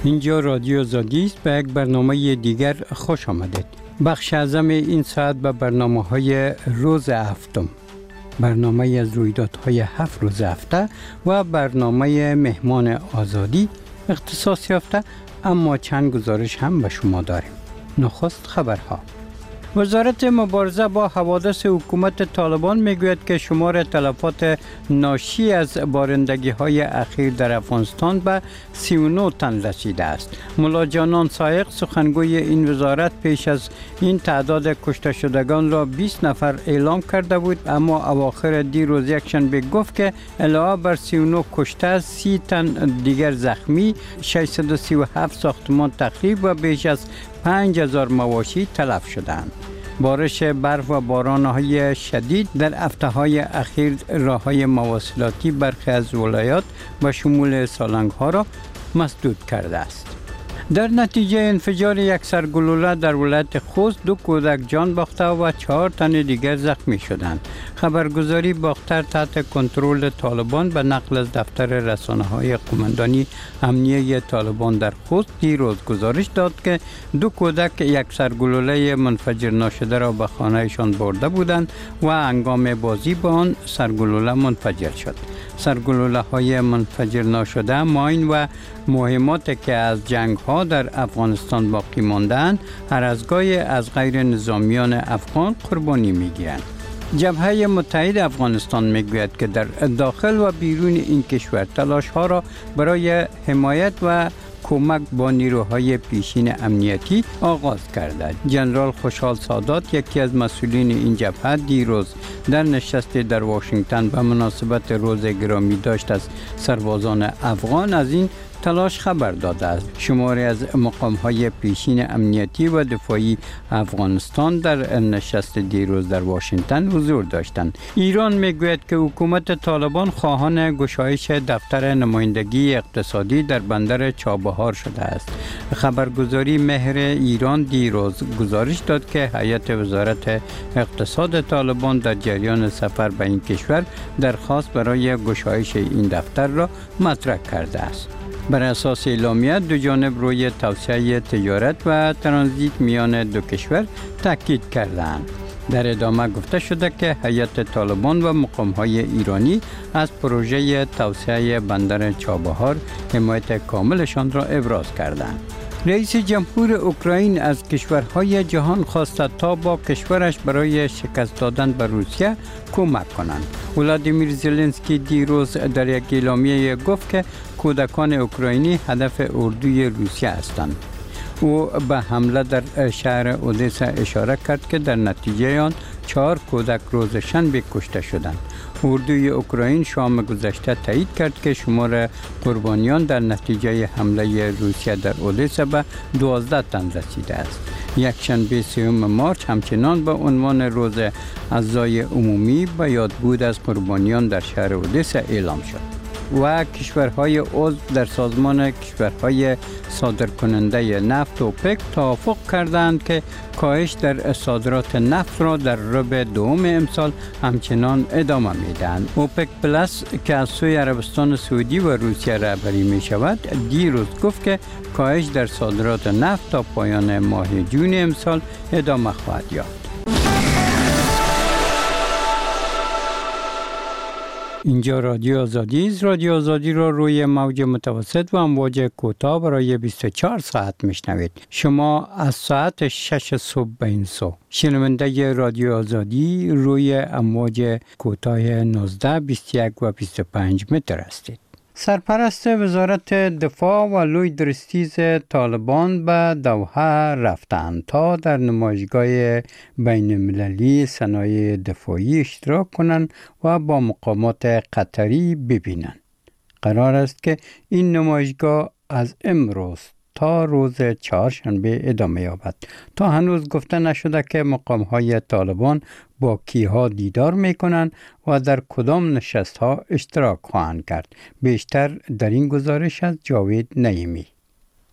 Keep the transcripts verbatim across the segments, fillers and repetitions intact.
اینجا رادیو آزادی است. به یک برنامه دیگر خوش آمدید. بخش اعظم این ساعت به برنامه‌های روز هفتم، برنامه از رویدادهای هفت روز هفته و برنامه مهمان آزادی اختصاص یافته، اما چند گزارش هم به شما داریم. نخست خبرها. وزارت مبارزه با حوادث حکومت طالبان میگوید که شمار تلفات ناشی از بارندگی های اخیر در افغانستان به سی و نه تن رسیده است. ملا جانان سایق سخنگوی این وزارت پیش از این تعداد کشته شدگان را بیست نفر اعلام کرده بود، اما اواخر دیروز یکشنبه گفت که علاوه بر سی و نه کشته، سی تن دیگر زخمی، ششصد و سی و هفت ساختمان تخریب و بیش از پنج هزار مواشی تلف شدند. بارش برف و باران‌های شدید در هفته‌های اخیر راه‌های مواصلاتی برخی از ولایات و شمول سالنگ‌ها را مسدود کرده است. در نتیجه انفجار یک سرگلوله در ولایت خوست دو کودک جان باخته و چهار تن دیگر زخمی شدند. خبرگزاری باختر تحت کنترل طالبان به نقل از دفتر رسانه‌های قماندانی امنیه طالبان در خوست دیروز گزارش داد که دو کودک یک سرگلوله منفجر ناشده را به خانه‌شان برده بودند و هنگام بازی با آن سرگلوله منفجر شد. سرگلوله های منفجر ناشده ماین و مهمات که از جنگ ها در افغانستان باقی ماندند هر از گاهی از غیر نظامیان افغان قربانی می گیرند. جبهه متحد افغانستان میگوید که در داخل و بیرون این کشور تلاش ها را برای حمایت و کمک با نیروهای پیشین امنیتی آغاز کرده. جنرال خوشحال سادات، یکی از مسئولین این جبهه، دیروز در نشستی در واشنگتن به مناسبت روز گرامی داشت از سربازان افغان از این تلاش خبر داده است. شماری از مقام‌های پیشین امنیتی و دفاعی افغانستان در نشست دیروز در واشنگتن حضور داشتند. ایران میگوید که حکومت طالبان خواهان گشایش دفتر نمایندگی اقتصادی در بندر چابهار شده است. خبرگزاری مهر ایران دیروز گزارش داد که هیئت وزارت اقتصاد طالبان در جریان سفر به این کشور درخواست برای گشایش این دفتر را مطرح کرده است. بر اساس اعلامیه دو جانب روی توسعه تجارت و ترانزیت میان دو کشور تاکید کردند. در ادامه گفته شده که هیئت طالبان و مقام‌های ایرانی از پروژه توسعه بندر چابهار حمایت کاملشان را ابراز کردند. رئیس جمهور اوکراین از کشورهای جهان خواسته تا با کشورش برای شکست دادن به روسیه کمک کنند. ولادیمیر زلنسکی دیروز در یک اعلامیه گفت که کودکان اوکراینی هدف اردوی روسیه هستند. او به حمله در شهر اودسا اشاره کرد که در نتیجه آن چهار کودک روز شنبه کشته شدند. اردوی اوکراین شام گذشته تایید کرد که شمار قربانیان در نتیجه حمله روسیه در اودسا به دوازده تن رسیده است. یکشنبه سوم مارس همچنان به عنوان روز عزای عمومی به یادبود از قربانیان در شهر اودسا اعلام شد. و کشورهای عضو در سازمان کشورهای صادرکننده نفت اوپک توافق کردند که کاهش در صادرات نفت را در ربع دوم امسال همچنان ادامه میدهند. اوپک پلاس که از سوی عربستان سعودی و روسیه رهبری می شود دیروز گفت که کاهش در صادرات نفت تا پایان ماه جون امسال ادامه خواهد یافت. اینجا رادیو آزادی است. رادیو آزادی را روی موج متوسط و امواج کوتاه برای بیست و چهار ساعت میشنوید. شما از ساعت شش صبح به این سو شنونده رادیو آزادی روی امواج کوتاه نوزده، بیست و یک و بیست و پنج متر هستید. سرپرست وزارت دفاع و لوی درستیز طالبان به دوحه رفتند تا در نمایشگاه بین المللی صنایع دفاعی اشتراک کنند و با مقامات قطری ببینند. قرار است که این نمایشگاه از امروز تا روز چهارشنبه ادامه یابد. تا هنوز گفته نشده که مقام‌های طالبان با کیها دیدار می‌کنند و در کدام نشست‌ها اشتراک خواهند کرد. بیشتر در این گزارش از جاوید نعیمی.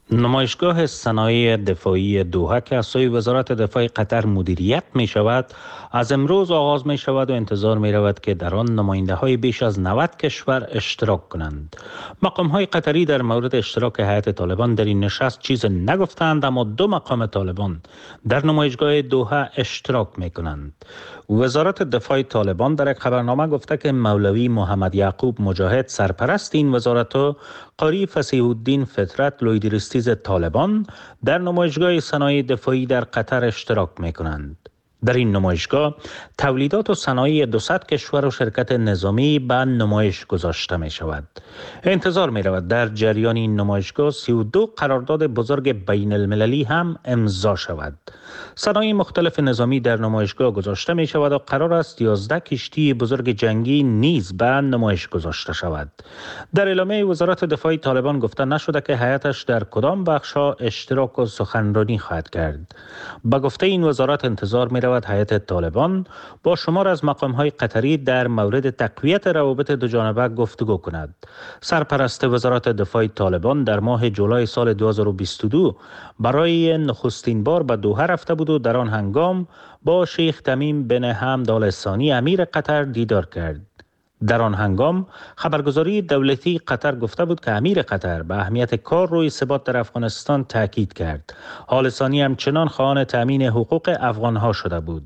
نمایشگاه صنایع دفاعی دوحه که از سوی وزارت دفاع قطر مدیریت می شود، از امروز آغاز می شود و انتظار می رود که در آن نماینده های بیش از نود کشور اشتراک کنند. مقام های قطری در مورد اشتراک هیئت طالبان در این نشست چیز نگفتند، اما دو مقام طالبان در نمایشگاه دوحه اشتراک می کنند. وزارت دفاع طالبان در یک خبرنامه گفته که مولوی محمد یعقوب مجاهد سرپرست این وزارت و قاری فصیح الدین فطرت لویدرستیز طالبان در نمایشگاه صنایع دفاعی در قطر اشتراک می کنند. در این نمایشگاه تولیدات و صنایع دوصد کشور و شرکت نظامی به نمایش گذاشته می شود. انتظار می رود در جریان این نمایشگاه سی و دو قرارداد بزرگ بین المللی هم امضا شود. صنایع مختلف نظامی در نمایشگاه گذاشته می شود و قرار است یازده کشتی بزرگ جنگی نیز به نمایش گذاشته شود. در اعلامیه وزارت دفاع طالبان گفته نشده که هیئتش در کدام بخش‌ها اشتراک و سخنرانی خواهد کرد. با گفته این وزارت انتظار می رود هیئت طالبان با شمار از مقام‌های قطری در مورد تقویت روابط دوجانبه گفتگو کند. سرپرست وزارت دفاع طالبان در ماه جولای سال دو هزار و بیست و دو برای نخستین بار به دوحه رفته بود و در آن هنگام با شیخ تمیم بن حمد آل ثانی امیر قطر دیدار کرد. در آن هنگام خبرگزاری دولتی قطر گفته بود که امیر قطر به اهمیت کار روی ثبات در افغانستان تاکید کرد. آل ثانی همچنان خواهان تامین حقوق افغانها شده بود.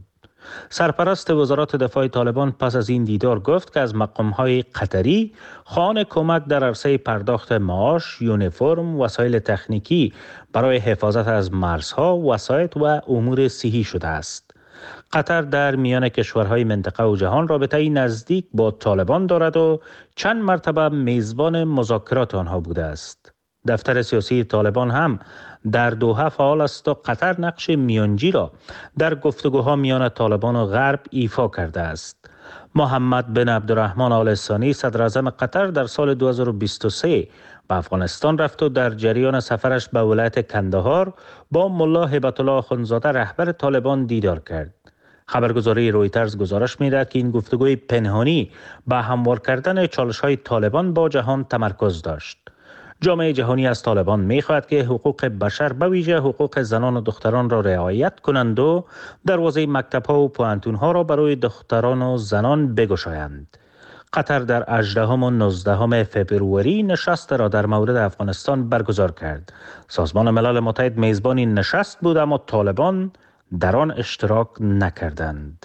سرپرست وزارت دفاع طالبان پس از این دیدار گفت که از مقام‌های قطری خواهان کمک در عرصه پرداخت معاش، یونیفرم، وسایل تکنیکی برای حفاظت از مرزها، وسایط و امور صحی شده است. قطر در میان کشورهای منطقه و جهان رابطه‌ای نزدیک با طالبان دارد و چند مرتبه میزبان مذاکرات آنها بوده است. دفتر سیاسی طالبان هم در دوحه فعال است و قطر نقش میانجی را در گفتگوها میان طالبان و غرب ایفا کرده است. محمد بن عبدالرحمن آل ثانی صدر اعظم قطر در سال دو هزار و بیست و سه به افغانستان رفت و در جریان سفرش به ولایت کندهار با ملا هیبت الله اخندزاده رهبر طالبان دیدار کرد. خبرگزاری رویترز گزارش می‌دهد که این گفتگوی پنهانی به هموار کردن چالش‌های طالبان با جهان تمرکز داشت. جامعه جهانی از طالبان می‌خواهد که حقوق بشر به ویژه حقوق زنان و دختران را رعایت کنند و دروازه مکتب‌ها و پوهنتون‌ها را برای دختران و زنان بگشایند. قطر در هجدهم و نوزدهم فوریه نشست را در مورد افغانستان برگزار کرد. سازمان ملل متحد میزبان این نشست بود اما طالبان در آن اشتراک نکردند.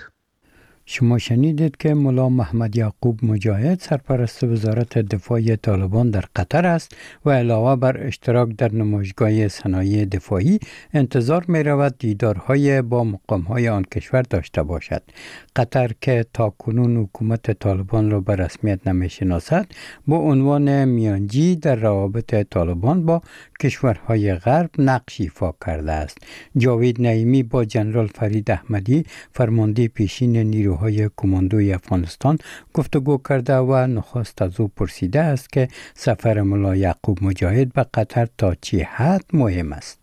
شما شنیدید که ملا محمد یعقوب مجاهد سرپرست وزارت دفاع طالبان در قطر است و علاوه بر اشتراک در نمایشگاه صنایع دفاعی انتظار می رود دیدارهای با مقامهای آن کشور داشته باشد. قطر که تاکنون حکومت طالبان را به رسمیت نمی شناسد با عنوان میانجی در روابط طالبان با کشورهای غرب نقش ایفا کرده است. جاوید نعیمی با جنرال فرید احمدی فرمانده پیشین نیروهای کماندوی افغانستان گفتگو کرده و نخست از او پرسیده است که سفر ملا یعقوب مجاهد به قطر تا چه حد مهم است.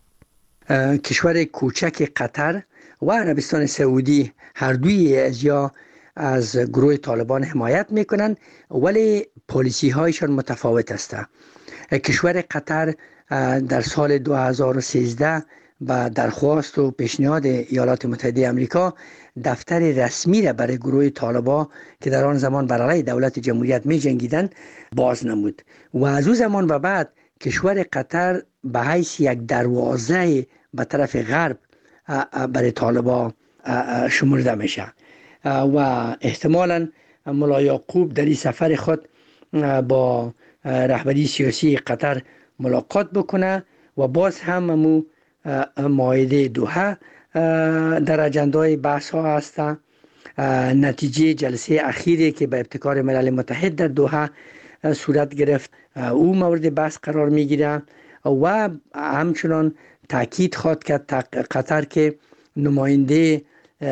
کشور کوچک قطر و عربستان سعودی هر دوی از یا از گروه طالبان حمایت میکنند ولی پالیسی هایشان متفاوت است. کشور قطر در سال دو هزار و سیزده با درخواست و پیشنهاد ایالات متحده آمریکا دفتر رسمی را برای گروه طالبان که در آن زمان بر علیه دولت جمهوریت می جنگیدند باز نمود و از او زمان و بعد کشور قطر به حیث یک دروازه به طرف غرب برای طالبان شمرده میشه و احتمالاً ملا یعقوب در این سفر خود با رهبری سیاسی قطر ملاقات بکنه و باز هم مو معاهده دوحه در اجندای بحث ها هست. نتیجه جلسه اخیری که به ابتکار ملل متحد در دوحه صورت گرفت او مورد بحث قرار می گیره و همچنان تاکید خواهد کرد قطر که نماینده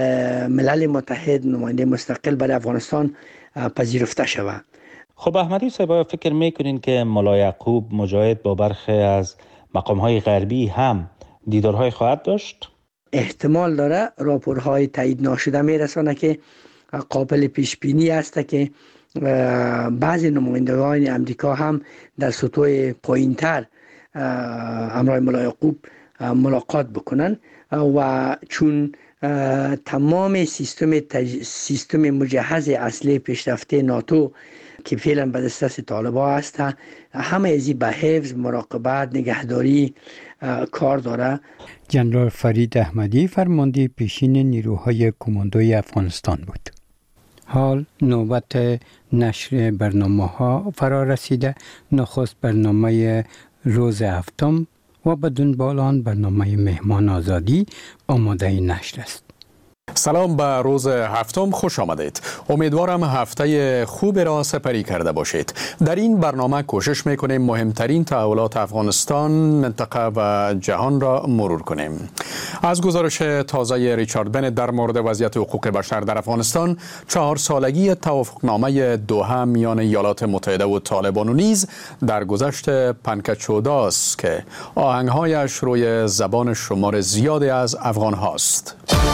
ملل متحد، نماینده مستقل برای افغانستان پذیرفته شود. خب احمدی صاحب فکر میکنین که ملا یعقوب مجاهد با برخی از مقام‌های غربی هم دیدارهای خواهد داشت؟ احتمال داره. راپورهای تایید ناشده میرسانه که قابل پیش بینی است که بعضی نمایندگان امریکا هم در سطوح پایین‌تر همراه ملا یعقوب ملاقات بکنن و چون تمام سیستم تج... سیستم مجهز اصلی پیشرفته ناتو که فعلا به دست طالبان است، همه ازی به حفظ، مراقبت، نگهداری کار داره. جنرال فرید احمدی فرمانده پیشین نیروهای کماندوی افغانستان بود. حال نوبت نشر برنامه ها فرا رسیده. نخست برنامه روز هفتم و بدون بالان برنامه مهمان آزادی آماده نشر است. سلام، به روز هفتم خوش آمدید. امیدوارم هفته خوب را سپری کرده باشید. در این برنامه کوشش میکنیم مهمترین تحولات افغانستان، منطقه و جهان را مرور کنیم. از گزارش تازه ریچارد بنت در مورد وضعیت حقوق بشر در افغانستان، چهار سالگی توافقنامه دوحه میان ایالات متحده و طالبان و نیز در گذشت پنکچوداست که آهنگهایش روی زبان شمار زیادی از افغان هاست.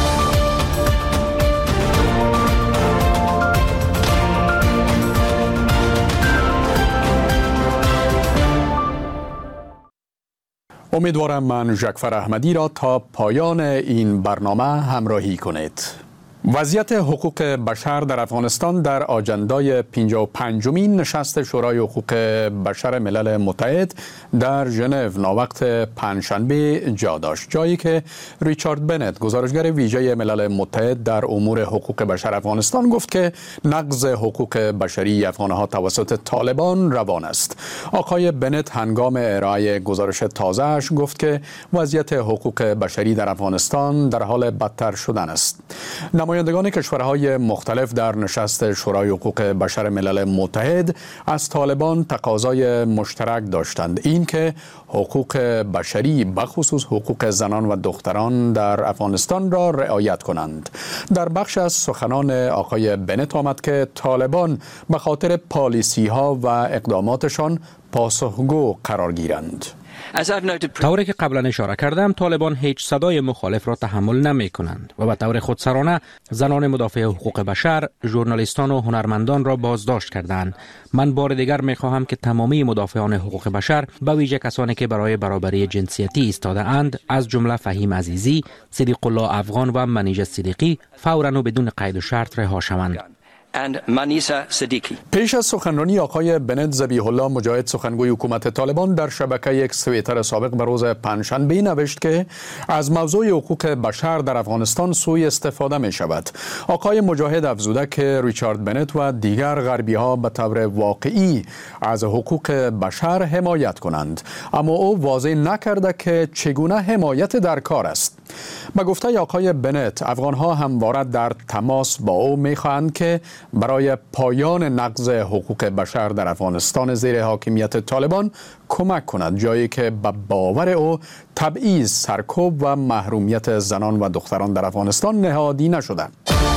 امیدوارم من ژکفر احمدی را تا پایان این برنامه همراهی کنید. وضعیت حقوق بشر در افغانستان در آجندای پنجاه و پنجمین نشست شورای حقوق بشر ملل متحد در ژنو ناوقت پنجشنبه جا داشت، جایی که ریچارد بنت، گزارشگر ویژه ملل متحد در امور حقوق بشر افغانستان، گفت که نقض حقوق بشری افغانها توسط طالبان روان است. آقای بنت هنگام ارائه گزارش تازه‌اش گفت که وضعیت حقوق بشری در افغانستان در حال بدتر شدن است. نمایندگان کشورهای مختلف در نشست شورای حقوق بشر ملل متحد از طالبان تقاضای مشترک داشتند، این که حقوق بشری بخصوص حقوق زنان و دختران در افغانستان را رعایت کنند. در بخش از سخنان آقای بنت آمد که طالبان به خاطر پالیسی ها و اقداماتشان پاسخگو قرار گیرند. طوری که قبلا اشاره کردم، طالبان هیچ صدای مخالف را تحمل نمی کنند و به طور خودسرانه زنان مدافع حقوق بشر، ژورنالیستان و هنرمندان را بازداشت کردند. من بار دیگر می خواهم که تمامی مدافعان حقوق بشر، به ویژه کسانی که برای برابری جنسیتی ایستاده اند، از جمله فهیم عزیزی، صدیق الله افغان و منیژه صدیقی، فوراً و بدون قید و شرط رها شوند. پیش از سخنرانی آقای بنت، ذبیح الله مجاهد، سخنگوی حکومت طالبان، در شبکه یک توییتر سابق به روز پنجشنبه نوشت که از موضوع حقوق بشر در افغانستان سوء استفاده می شود. آقای مجاهد افزوده که ریچارد بنت و دیگر غربی ها به طور واقعی از حقوق بشر حمایت کنند، اما او واضح نکرده که چگونه حمایت در کار است. به گفته آقای بنت، افغان ها همواره در تماس با او می خواهند که برای پایان نقض حقوق بشر در افغانستان زیر حاکمیت طالبان کمک کند، جایی که به باور او تبعیض، سرکوب و محرومیت زنان و دختران در افغانستان نهادی نشده.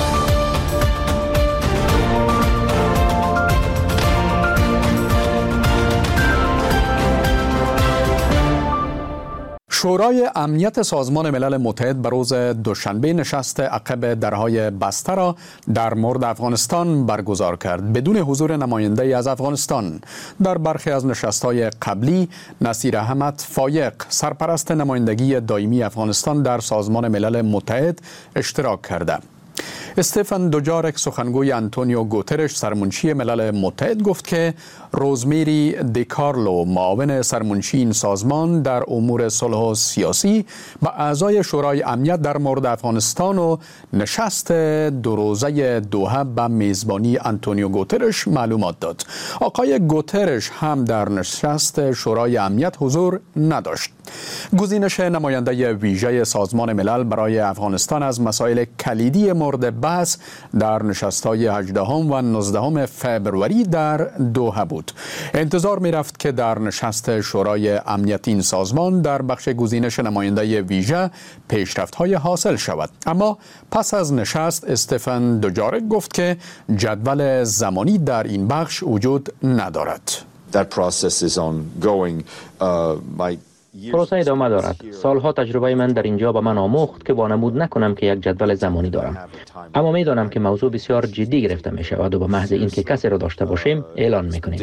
شورای امنیت سازمان ملل متحد به روز دوشنبه نشست عقب درهای بسته را در مورد افغانستان برگزار کرد بدون حضور نماینده از افغانستان. در برخی از نشست‌های قبلی، نصیر احمد فایق، سرپرست نمایندگی دائمی افغانستان در سازمان ملل متحد، اشتراک کرده. استفان دوجارک، سخنگوی آنتونیو گوترش، سرمنشی ملل متحد، گفت که روزمیری دیکارلو، معاون سرمنشی این سازمان در امور صلح و سیاسی، به اعضای شورای امنیت در مورد افغانستان و نشست دو روزه دوحه به میزبانی آنتونیو گوترش معلومات داد. آقای گوترش هم در نشست شورای امنیت حضور نداشت. گزینش نماینده ویژه سازمان ملل برای افغانستان از مسائل کلیدی مورد بحث در نشست‌های هجدهم و نوزدهم فوریه در دوحه بود. انتظار می رفت که در نشست شورای امنیت این سازمان در بخش گزینش نماینده ویژه پیشرفت‌های حاصل شود، اما پس از نشست استفان دوجارک گفت که جدول زمانی در این بخش وجود ندارد. That process is ongoing. Uh, my پروسه ادامه دارد. سالها تجربه من در اینجا به من آموخت که وانمود نکنم که یک جدول زمانی دارم. اما می دانم که موضوع بسیار جدی گرفته می شود و به محض اینکه کسی را داشته باشیم اعلان می کنیم.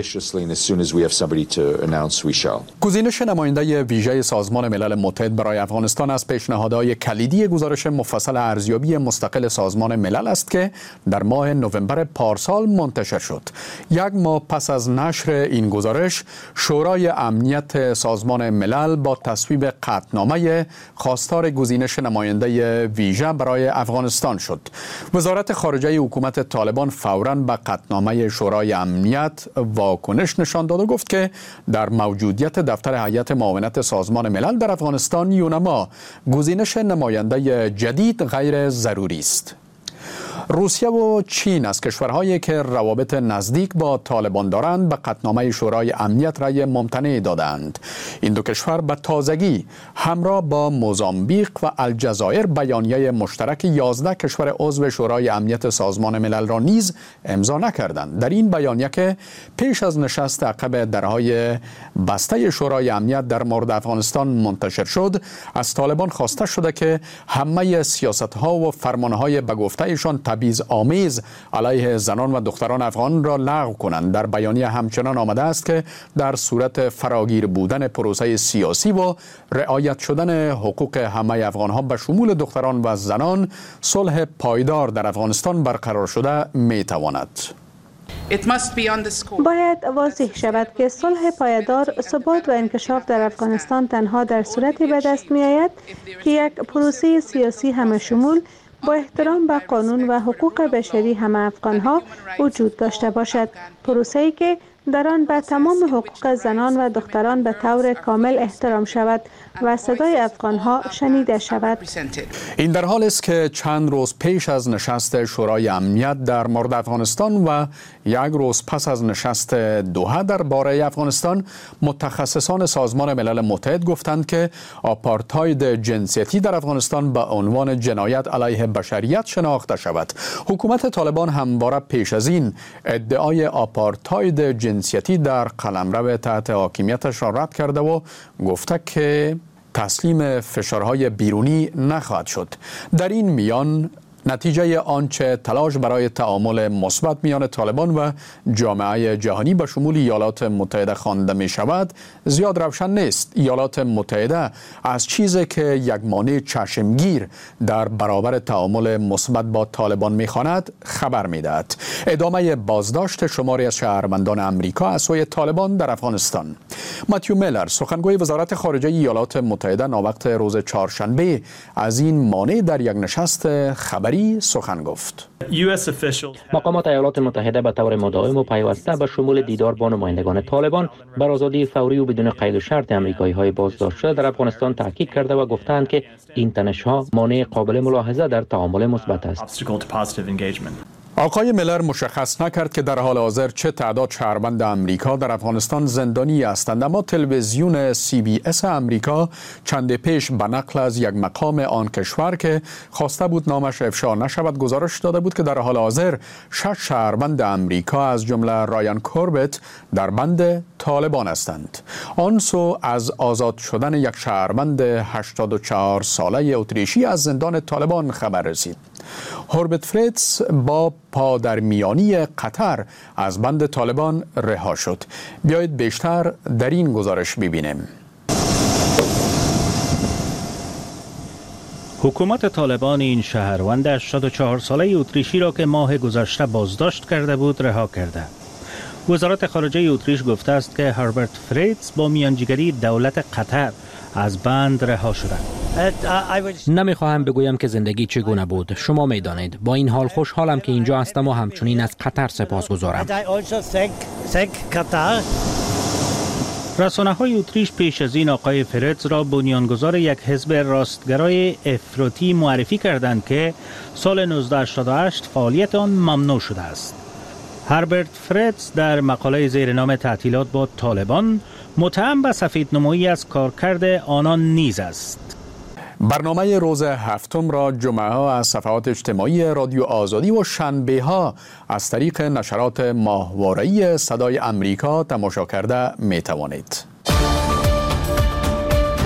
گزینش نماینده ویژه سازمان ملل متحد برای افغانستان از پیشنهادهای کلیدی گزارش مفصل ارزیابی مستقل سازمان ملل است که در ماه نوامبر پارسال منتشر شد. یک ماه پس از نشر این گزارش، شورای امنیت سازمان ملل با تصویب قطعنامه خواستار گزینش نماینده ویژه برای افغانستان شد. وزارت خارجه حکومت طالبان فوراً به قطعنامه شورای امنیت واکنش نشان داد و گفت که در موجودیت دفتر هیئت معاونت سازمان ملل در افغانستان یونما، گزینش نماینده جدید غیر ضروری است. روسیه و چین از کشورهایی که روابط نزدیک با طالبان دارند به قطعنامه شورای امنیت رأی ممتنع دادند. این دو کشور به تازگی همراه با موزامبیق و الجزایر بیانیه مشترک یازده کشور عضو شورای امنیت سازمان ملل را نیز امضا نکردند. در این بیانیه که پیش از نشست عقب درهای بسته شورای امنیت در مورد افغانستان منتشر شد، از طالبان خواسته شده که همه سیاست‌ها و فرمان‌های به گفته‌شان تبعیض آمیز علیه زنان و دختران افغان را لغو کنند. در بیانیه همچنان آمده است که در صورت فراگیر بودن پروسه سیاسی و رعایت شدن حقوق همه افغان‌ها به شمول دختران و زنان، صلح پایدار در افغانستان برقرار شده می‌تواند. باید واضح شود که صلح پایدار، ثبات و انکشاف در افغانستان تنها در صورتی به دست می آید که یک پروسه سیاسی همه شمول با احترام به قانون و حقوق بشری همه افغان‌ها وجود داشته باشد. پروسه‌ای که در آن به تمام حقوق زنان و دختران به طور کامل احترام شود و صدای افغان‌ها شنیده شود. این در حال است که چند روز پیش از نشست شورای امنیت در مورد افغانستان و یک روز پس از نشست دوحه درباره افغانستان، متخصصان سازمان ملل متحد گفتند که آپارتاید جنسیتی در افغانستان به عنوان جنایت علیه بشریت شناخته شود. حکومت طالبان همواره پیش از این ادعای آپارتاید جنسیتی در قلمرو تحت حاکمیتش را رد کرده و گفته که تسلیم فشارهای بیرونی نخواهد شد. در این میان نتیجه آنچه تلاش برای تعامل مثبت میان طالبان و جامعه جهانی به شمول ایالات متحده خوانده می شود زیاد روشن نیست. ایالات متحده از چیزی که یک مانع چشمگیر در برابر تعامل مثبت با طالبان می خواند خبر می دهد. ادامه بازداشت شماری از شهروندان امریکا از سوی طالبان در افغانستان. ماتیو میلر، سخنگوی وزارت خارجه ایالات متحده، ناوقت روز چهارشنبه از این مانع در یک نشست خبری سخن گفت. مقامات ایالات متحده به طور مداوم و پیوسته به شمول دیدار با نمایندگان طالبان بر آزادی فوری و بدون قید و شرط امریکایی های بازداشت شده در افغانستان تاکید کرده و گفتند که این تنش‌ها مانع قابل ملاحظه در تعامل مثبت است. آقای میلر مشخص نکرد که در حال حاضر چه تعداد شهروند امریکا در افغانستان زندانی هستند، اما تلویزیون سی بی اس امریکا چند پیش به نقل از یک مقام آن کشور که خواسته بود نامش افشا نشود گزارش داده بود که در حال حاضر شش شهروند امریکا از جمله رایان کوربت در بند طالبان هستند. آن سو از آزاد شدن یک شهروند هشتاد و چهار ساله اتریشی از زندان طالبان خبر رسید. هوربت فریتز با پادرمیانی قطر از بند طالبان رها شد. بیایید بیشتر در این گزارش ببینیم. حکومت طالبان این شهروند هشتاد و چهار ساله اتریشی را که ماه گذشته بازداشت کرده بود رها کرده. وزارت خارجه اتریش گفته است که هربرت فریتز با میانجیگری دولت قطر از بند رها شده. نمیخواهم بگویم که زندگی چگونه بود. شما میدانید. با این حال خوشحالم که اینجا هستم و همچنین از قطر سپاسگزارم. رسانه های اتریش پیش از این آقای فریتز را بنیانگذار یک حزب راستگرای افراطی معرفی کردند که سال نوزده هشتاد و هشت فعالیت آن ممنوع شده است. هربرت فریتز در مقاله زیر نام تعطیلات با طالبان متهم به سفیدنمایی از کارکرد آنان نیز است. برنامه روز هفتم را جمعه ها از صفحات اجتماعی رادیو آزادی و شنبه ها از طریق نشرات ماهواره‌ای صدای امریکا تماشا کرده می توانید.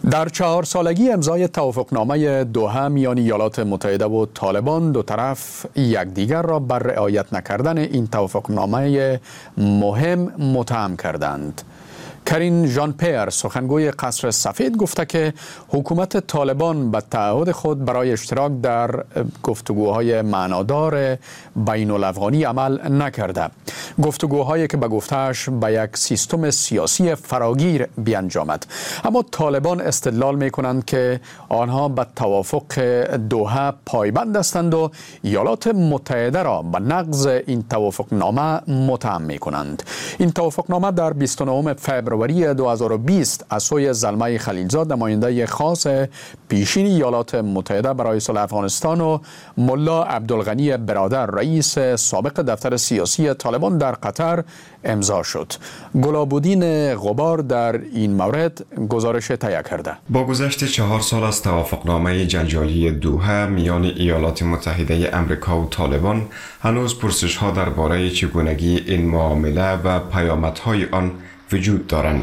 در چهار سالگی امضای توافقنامه دوحه میان ایالات متحده و طالبان، دو طرف یکدیگر را بر رعایت نکردن این توافقنامه مهم متهم کردند. کرین ژان پیر، سخنگوی قصر سفید، گفته که حکومت طالبان به تعهد خود برای اشتراک در گفتگوهای معنادار بین الافغانی عمل نکرده. گفتگوهایی که به گفتهش به یک سیستم سیاسی فراگیر بیانجامد. اما طالبان استدلال می کنند که آنها به توافق دوحه پایبند هستند و ایالات متحده را به نقض این توافقنامه متهم می کنند. این توافقنامه در بیست و نهم فوریه دو هزار و بیست از سوی زلمه خلیلزاد، نماینده خاص پیشین ایالات متحده برای صلح افغانستان، و ملا عبدالغنی برادر، رئیس سابق دفتر سیاسی طالبان در قطر امضا شد. گلابودین غبار در این مورد گزارش تهیه کرده. با گذشت چهار سال از توافقنامه جنجالی دوحه میان ایالات متحده امریکا و طالبان، هنوز پرسش ها درباره چگونگی این معامله و پیامدهای آن وجود دارند.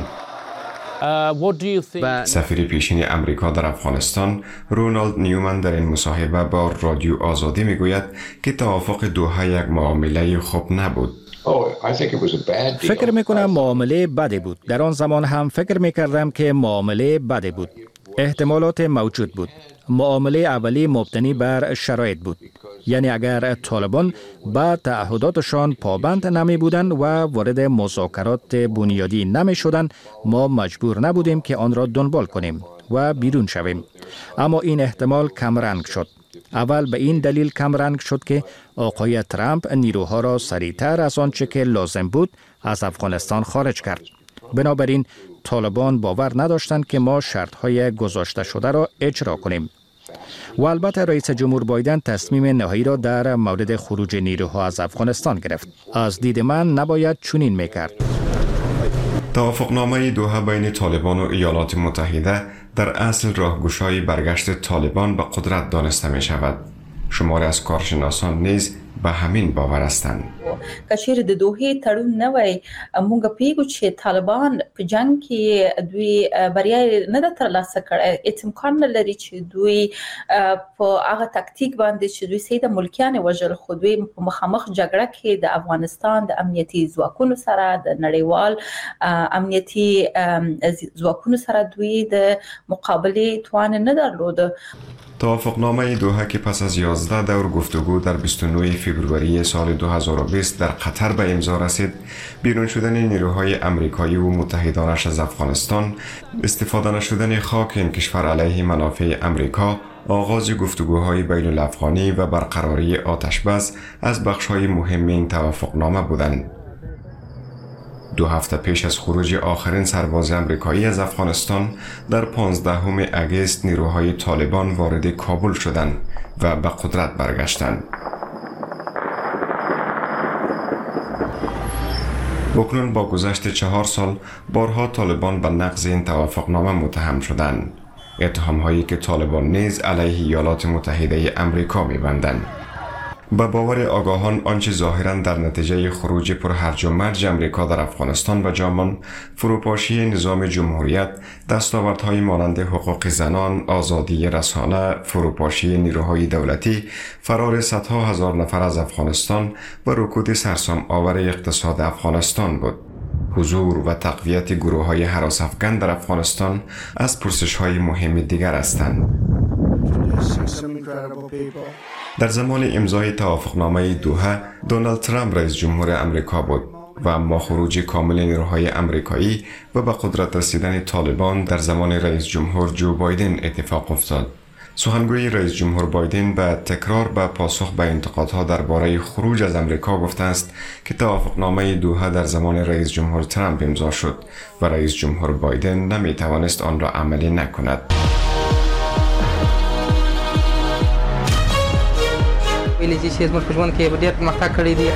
سفیر پیشین امریکا در افغانستان رونالد نیومن در این مصاحبه با رادیو آزادی میگوید که توافق دوحه یک معامله خوب نبود. فکر میکنم معامله بدی بود. در آن زمان هم فکر میکردم که معامله بدی بود. احتمالات موجود بود. معامله اولی مبتنی بر شرایط بود. یعنی اگر طالبان به تعهداتشان پابند نمی بودند و وارد مذاکرات بنیادی نمی شدند، ما مجبور نبودیم که آن را دنبال کنیم و بیرون شویم. اما این احتمال کمرنگ شد. اول به این دلیل کمرنگ شد که آقای ترامپ نیروها را سریعتر از آنچه که لازم بود از افغانستان خارج کرد. بنابراین طالبان باور نداشتند که ما شرطهای گذاشته شده را اجرا کنیم. و البته رئیس جمهور بایدن تصمیم نهایی را در مورد خروج نیروها از افغانستان گرفت. از دید من نباید چنین میکرد. توافقنامه دوحه بین طالبان و ایالات متحده در اصل راهگشای برگشت طالبان به قدرت دانسته می شود. شماری از کارشناسان نیز به همین باور هستند. کچیر د دوحې تړون نه وای، مونږ پیګو چې طالبان په جنگ کې دوی بریا نه د ترلاسه کړي. هیڅ امکان نه لري چې دوی په هغه تاکتیک باندې چې دوی سید ملکیان وژل، خو دوی په مخامخ جګړه کې د افغانستان د امنیتي ځواکونو سره، د نړیوال امنیتي ځواکونو سره دوی د مقابله توان نه درلود. توافقنامه دوحه که پس از یازده دور گفتگو در بیست و نهم فوریه سال دو هزار و بیست در قطر به امضا رسید، بیرون شدن نیروهای امریکایی و متحدانش از افغانستان، استفاده نشدن خاک این کشور علیه منافع امریکا، آغاز گفتگوهای بین الافغانی و برقراری آتشبس از بخش‌های مهم این توافقنامه بودند. دو هفته پیش از خروج آخرین سرباز امریکایی از افغانستان، در پانزدهم اگست نیروهای طالبان وارد کابل شدند و به قدرت برگشتند. بکنون با گذشت چهار سال بارها طالبان به نقض این توافقنامه متهم شدند. اتهام‌هایی که طالبان نیز علیه ایالات متحده امریکا می‌بندند. به باور آگاهان آنچه ظاهراً در نتیجه خروج پرهرج و مرج امریکا در افغانستان به جامان، فروپاشی نظام جمهوریت، دستاوردهای مانند حقوق زنان، آزادی رسانه، فروپاشی نیروهای دولتی، فرار صدها هزار نفر از افغانستان و رکود سرسام آور اقتصاد افغانستان بود. حضور و تقویت گروه‌های هراس افکن در افغانستان از پرسش‌های مهم دیگر هستند. در زمان امضای توافقنامه دوحه، دونالد ترامپ رئیس جمهور امریکا بود و اما خروج کامل نیروهای امریکایی و به قدرت رسیدن طالبان در زمان رئیس جمهور جو بایدن اتفاق افتاد. سخنگوی رئیس جمهور بایدن به تکرار به پاسخ به انتقادها درباره خروج از امریکا گفته است که توافقنامه دوحه در زمان رئیس جمهور ترامپ امضا شد و رئیس جمهور بایدن نمی توانست آن را عملی نکند. ویلي چې زموږ په ژوند کې ډېر پرمختګ کړی دی.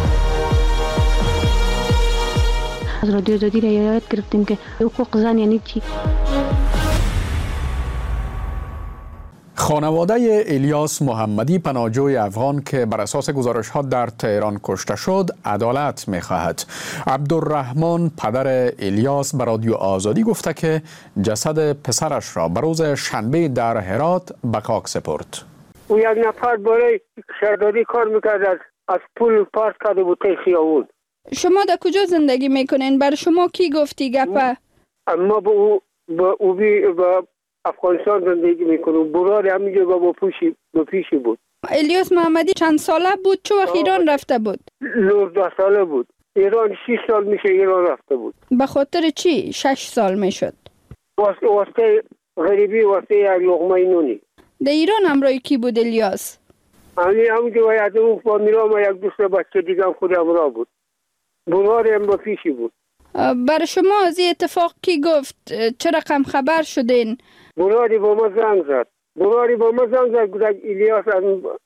از رادیو آزادی را یاد گرفتیم که حقوق زن یعنی چی. خانواده الیاس محمدی پناهجوی افغان که بر اساس گزارش ها در تهران کشته شد عدالت می خواهد. عبدالرحمن پدر الیاس به رادیو آزادی گفته که جسد پسرش را به روز شنبه در هرات به خاک سپرد. او یک نفر برای شهرداری کار میکرد، از از پول پارک کرده بود تی خیابون. شما در کجا زندگی میکنین؟ بر شما کی گفتی گپه؟ ما با او با او بی با افغانستان زندگی میکنم. برای همینجا با پیشی با پیشی بود. الیاس محمدی چند ساله بود؟ چه وقت ایران رفته بود؟ نوزده ساله بود. ایران شش سال میشه ایران رفته بود. به خاطر چی شش سال میشد؟ واسه واسه غریبی، واسه یک لقمه نونی. در ایران همراه کی بود الیاس؟ همین همونجا باید اون فامیلا ما یک دوست بچه دیگه هم خود همراه بود. برای هم با پیشی بود. بر شما از این اتفاق کی گفت؟ چه رقم خبر شدین؟ براری با ما زنگ زد. براری با ما زنگ زد گفت الیاس از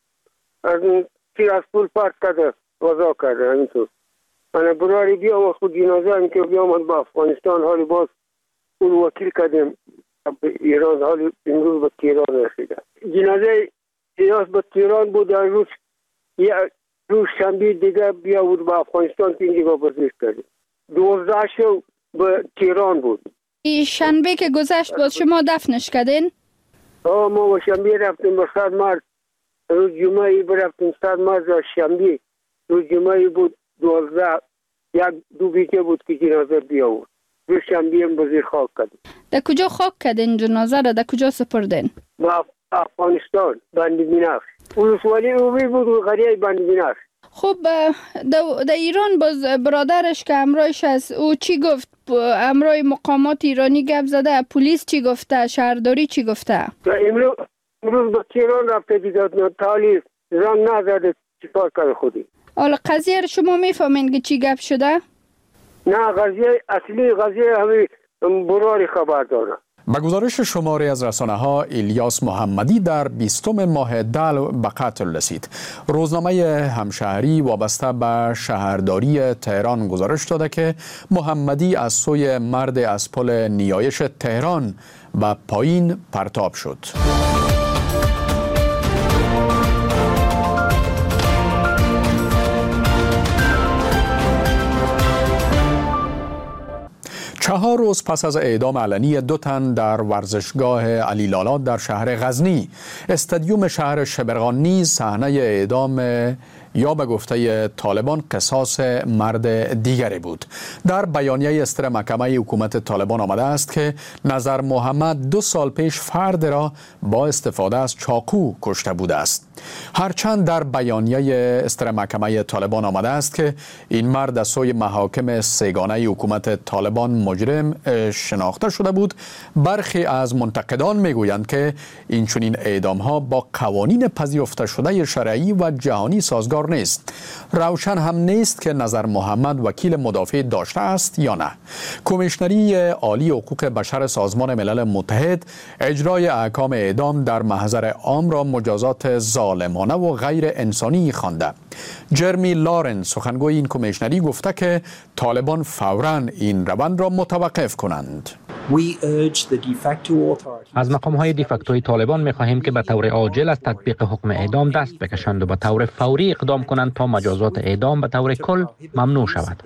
از تیر از پول پارک کرده، وضع کرده. همینطور من براری بیام و خود جنازه هم که بیام با افغانستان، حالی باز اون وکیل کردیم ایران، حالی امروز به تهران رسیده. جنازه الیاس به تهران بود. روز یا روز شنبه دیگه بیا بود به افغانستان که اینجا بازداشت کردیم. دوازده شو به تهران بود. این شنبه که گذشت باز شما دفنش کردین؟ آه ما با شنبه رفتیم به صد مرد. روز جمعه برفتیم صد مرد و شنبه روز جمعه بود دوازده یک دو بیته بود که جنازه بیا بود. روز شنبه هم بزیر خاک کردیم. در کجا خاک کردین جنازه را؟ در کجا سپردین؟ با افغانستان بند بینفش. ولسوالی اوبی بود قریه بند بینفش. خب در ایران باز برادرش که همراهش هست او چی گفت؟ همراه مقامات ایرانی گپ زده؟ پلیس چی گفته؟ شهرداری چی گفته؟ امروز امروز به تهران رفته دیگه تالی زنگ نزده چیکار کرده خودی. حالا قضیه رو شما میفهمین که چی گپ شده؟ نه قضیه اصلی قضیه همین براری خبر داره. به گزارش شماری از رسانه ها الیاس محمدی در بیستم ماه دل به قتل رسید. روزنامه همشهری وابسته به شهرداری تهران گزارش داده که محمدی از سوی مرد از پل نیایش تهران به پایین پرتاب شد. چهار روز پس از اعدام علنی دو تن در ورزشگاه علی لالا در شهر غزنی، استادیوم شهر شبرغان نیز صحنه اعدام یا به گفته طالبان قصاص مرد دیگری بود. در بیانیه استر محکمه حکومت طالبان آمده است که نظر محمد دو سال پیش فرد را با استفاده از چاقو کشته بوده است. هرچند در بیانیه استر محکمه طالبان آمده است که این مرد از سوی محاکم سگانه حکومت طالبان مجرم شناخته شده بود، برخی از منتقدان میگویند که این چنین اعدام ها با قوانین پذیرفته شده شرعی و جهانی سازگار نیست. روشن هم نیست که نظر محمد وکیل مدافع داشته است یا نه. کمیشنری عالی حقوق بشر سازمان ملل متحد اجرای احکام اعدام در محضر عام را مجازات ظالمانه و غیر انسانی خوانده. جرمی لارنس سخنگوی این کمیشنری گفته که طالبان فوراً این روند را متوقف کنند. از مقام‌های دیفکتوی طالبان می‌خواهیم که به طور عاجل از تطبیق حکم اعدام دست بکشند و به طور فوری اقدام کنند تا مجازات اعدام به طور کل ممنوع شود.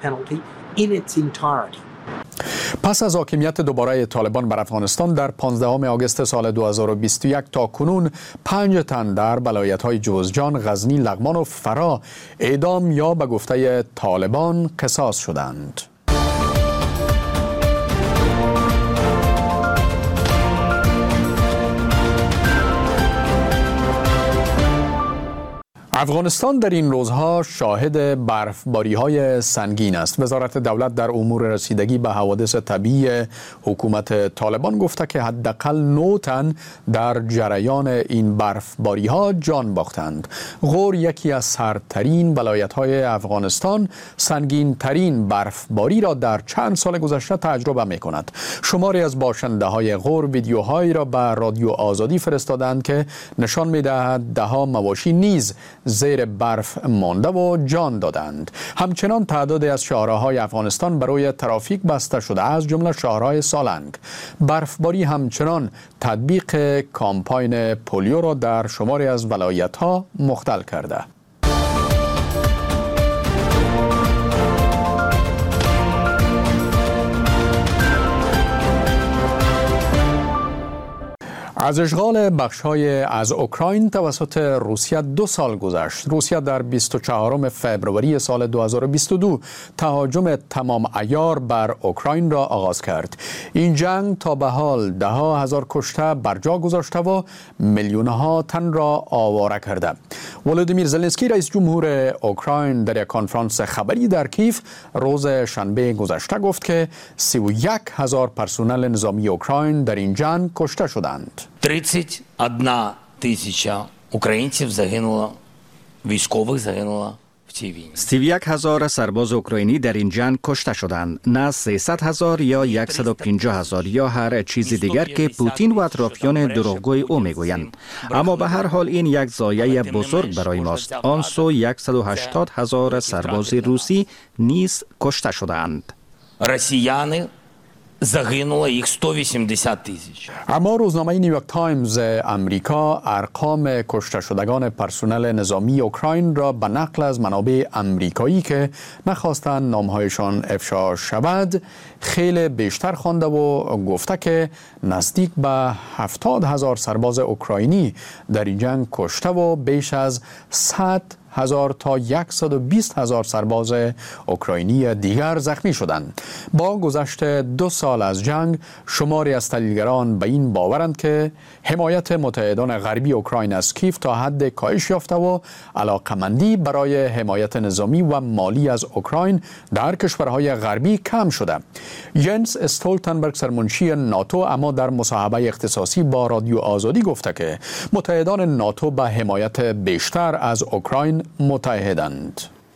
پس از حاکمیت دوباره طالبان بر افغانستان در پانزدهم آگوست سال دو هزار و بیست و یک تا کنون پنج تن در ولایت‌های جوزجان، غزنی، لغمان و فرا اعدام یا به گفته طالبان قصاص شدند. افغانستان در این روزها شاهد برفباری‌های سنگین است. وزارت دولت در امور رسیدگی به حوادث طبیعی حکومت طالبان گفته که حداقل نه تن در جریان این برفباری‌ها جان باختند. غور یکی از سردترین ولایت‌های افغانستان سنگین‌ترین برفباری را در چند سال گذشته تجربه می‌کند. شماری از باشنده‌های غور ویدیوهایی را به رادیو آزادی فرستادند که نشان می‌دهد ده‌ها مواشی نیز زیر برف مانده و جان دادند. همچنان تعدادی از شهرهای افغانستان برای ترافیک بسته شده، از جمله شهرهای سالنگ. برفباری همچنان تطبیق کامپاین پولیو را در شماری از ولایت‌ها مختل کرده. از اشغال بخش‌های از اوکراین توسط روسیه دو سال گذشت. روسیه در بیست و چهارم فوریه سال دو هزار و بیست و دو تهاجم تمام عیار بر اوکراین را آغاز کرد. این جنگ تا به حال ده ها هزار کشته بر جا گذاشته و میلیون‌ها تن را آواره کرده. ولودیمیر زلنسکی رئیس جمهور اوکراین در یک کنفرانس خبری در کیف روز شنبه گذشته گفت که سی و یک هزار پرسنل نظامی اوکراین در این جنگ کشته شدند. тридцять одна тисяча українців загинуло, військових загинуло в цій війні. سی و یک هزار سرباز اوکراینی در این جنگ کشته شدند، نه سیصد هزار یا صد و پنجاه هزار یا هر چیز دیگر که پوتین و اطرافیان دروغگوی او میگویند. اما به هر حال این یک ضایعه بزرگ برای ماست. آن سو صد و هشتاد هزار سرباز روسی نیز کشته شدند. رسیяни загинуло їх сто вісімдесят тисяч. اما روزنامه نیویورک تایمز امریکا ارقام کشته شدگان پرسنل نظامی اوکراین را به نقل از منابع امریکایی که نخواستند نامهایشان افشا شود خیلی بیشتر خوانده و گفته که نزدیک به هفتاد هزار سرباز اوکراینی در این جنگ کشته و بیش از صد هزار تا صد و بیست هزار سرباز اوکراینی دیگر زخمی شدند. با گذشت دو سال از جنگ شماری از تحلیلگران به این باورند که حمایت متحدان غربی اوکراین از کیف تا حد کاهش یافته و علاقمندی برای حمایت نظامی و مالی از اوکراین در کشورهای غربی کم شده. ینس استولتنبرگ سرمنشی ناتو اما در مصاحبه اختصاصی با رادیو آزادی گفته که متحدان ناتو به حمایت بیشتر از اوکراین متحدند.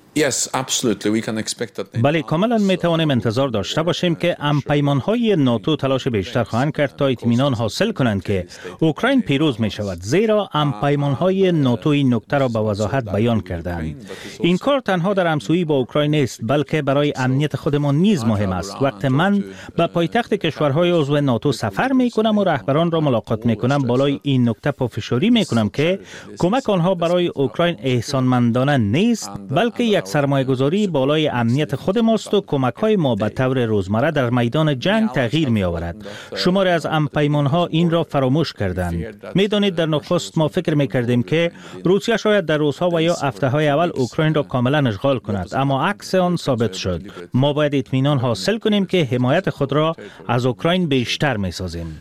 بله، کاملا می توانیم انتظار داشته باشیم که همپیمان‌های ناتو تلاش بیشتر خواهند کرد تا اطمینان حاصل کنند که اوکراین پیروز می شود، زیرا همپیمان‌های ناتو این نکته را به وضاحت بیان کردند. این کار تنها در همسویی با اوکراین نیست، بلکه برای امنیت خودمان نیز مهم است. وقتی من به پایتخت کشورهای عضو ناتو سفر می کنم و رهبران را ملاقات می کنم، بالای این نکته پافشاری می کنم که کمک آنها برای اوکراین احسانمندانه نیست، بلکه یک سرمایه‌گذاری بالای امنیت خود ماست و کمک‌های ما به طور روزمره در میدان جنگ تغییر می‌آورد. شماری از همپیمان‌ها این را فراموش کردند. می‌دانید در نخست ما فکر می‌کردیم که روسیه شاید در روزها و یا هفته‌های اول اوکراین را کاملا اشغال کند، اما عکس آن ثابت شد. ما باید اطمینان حاصل کنیم که حمایت خود را از اوکراین بیشتر می‌سازیم.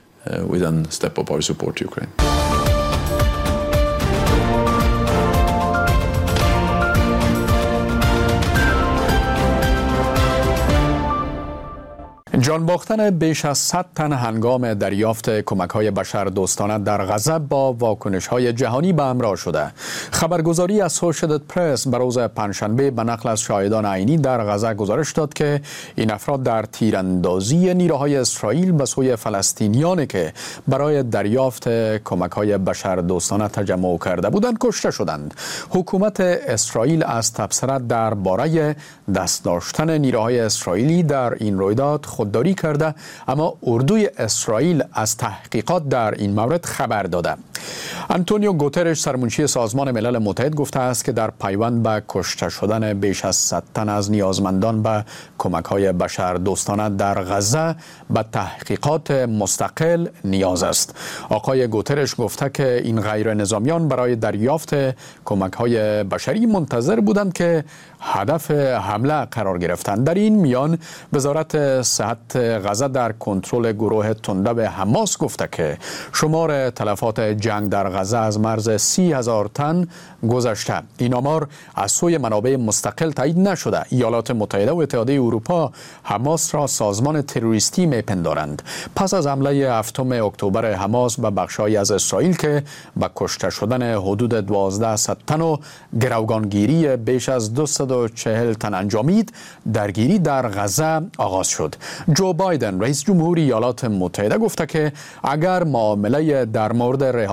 جان باختن بیش از صد تن هنگام دریافت کمک‌های بشردوستانه در غزه با واکنش‌های جهانی به همراه شده. خبرگزاری اسوسییتد پرس به روز پنجشنبه به نقل از شاهدان عینی در غزه گزارش داد که این افراد در تیراندازی نیروهای اسرائیل به سوی فلسطینیانی که برای دریافت کمک‌های بشردوستانه تجمع کرده بودند کشته شدند. حکومت اسرائیل از تبصره درباره دست داشتن نیروهای اسرائیلی در این رویداد خودداری کرده، اما اردوی اسرائیل از تحقیقات در این مورد خبر داده. آنتونیو گوترش سرمنشی سازمان ملل متحد گفته است که در پیوند به کشته شدن بیش از صد تن از نیازمندان به کمک‌های بشردوستانه در غزه به تحقیقات مستقل نیاز است. آقای گوترش گفته که این غیر نظامیان برای دریافت کمک‌های بشری منتظر بودند که هدف حمله قرار گرفتند. در این میان وزارت صحت غزه در کنترل گروه تندو حماس گفته که شمار تلفات جنگ در غزه از مرز سی هزار تن گذشته. این آمار از سوی منابع مستقل تایید نشده. ایالات متحده و اتحادیه اروپا حماس را سازمان تروریستی میپندارند. پس از حمله هفتم اکتبر حماس به بخش‌هایی از اسرائیل که به کشته شدن حدود دوازده تن و گروگانگیری بیش از دویست و چهل تن انجامید، درگیری در غزه آغاز شد. جو بایدن رئیس جمهور ایالات متحده گفته که اگر معامله در مورد رهایی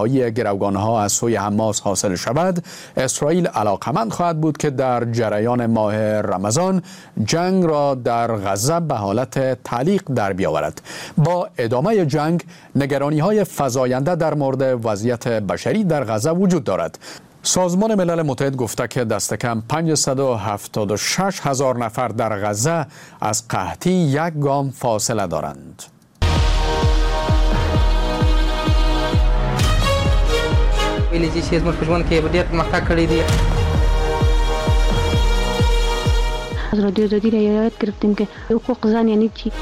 رهایی گروگانها از سوی حماس حاصل شود، اسرائیل علاقمند خواهد بود که در جریان ماه رمضان جنگ را در غزه به حالت تعلیق در بیاورد. با ادامه جنگ نگرانی‌های فزاینده در مورد وضعیت بشری در غزه وجود دارد. سازمان ملل متحد گفته که دست کم پانصد و هفتاد و شش هزار نفر در غزه از قحطی یک گام فاصله دارند. ویلیجی چې زموږ په ژوند کې ډېر پرمختګ کړی دی. از رادیو آزادی را یاد گرفتیم که حقوق زن یعنی چی.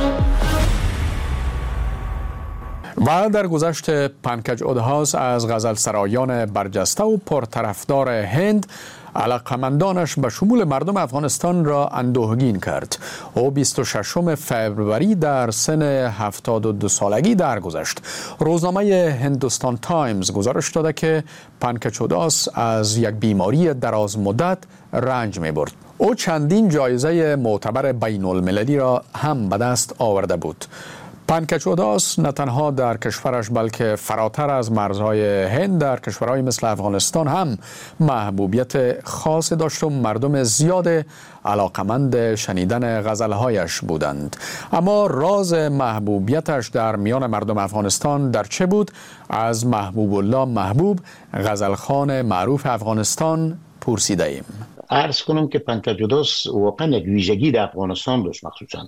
و در گذشت پنکج اودهاس از غزل سرایان برجسته و پرطرفدار هند علاقمندانش به شمول مردم افغانستان را اندوهگین کرد. او بیست و ششم فوریه در سن هفتاد و دو سالگی درگذشت. روزنامه هندوستان تایمز گزارش داده که پنکج اودهاس از یک بیماری دراز مدت رنج می برد. او چندین جایزه معتبر بین المللی را هم به دست آورده بود. پنکج اودهاس نه تنها در کشورش بلکه فراتر از مرزهای هند در کشورهای مثل افغانستان هم محبوبیت خاص داشت و مردم زیاد علاقمند شنیدن غزلهایش بودند. اما راز محبوبیتش در میان مردم افغانستان در چه بود؟ از محبوب الله محبوب، غزلخوان معروف افغانستان، پرسیده ایم. عرض کنم که پنکج اودهاس واقعا یک ویژگی در افغانستان داشت. مخصوصا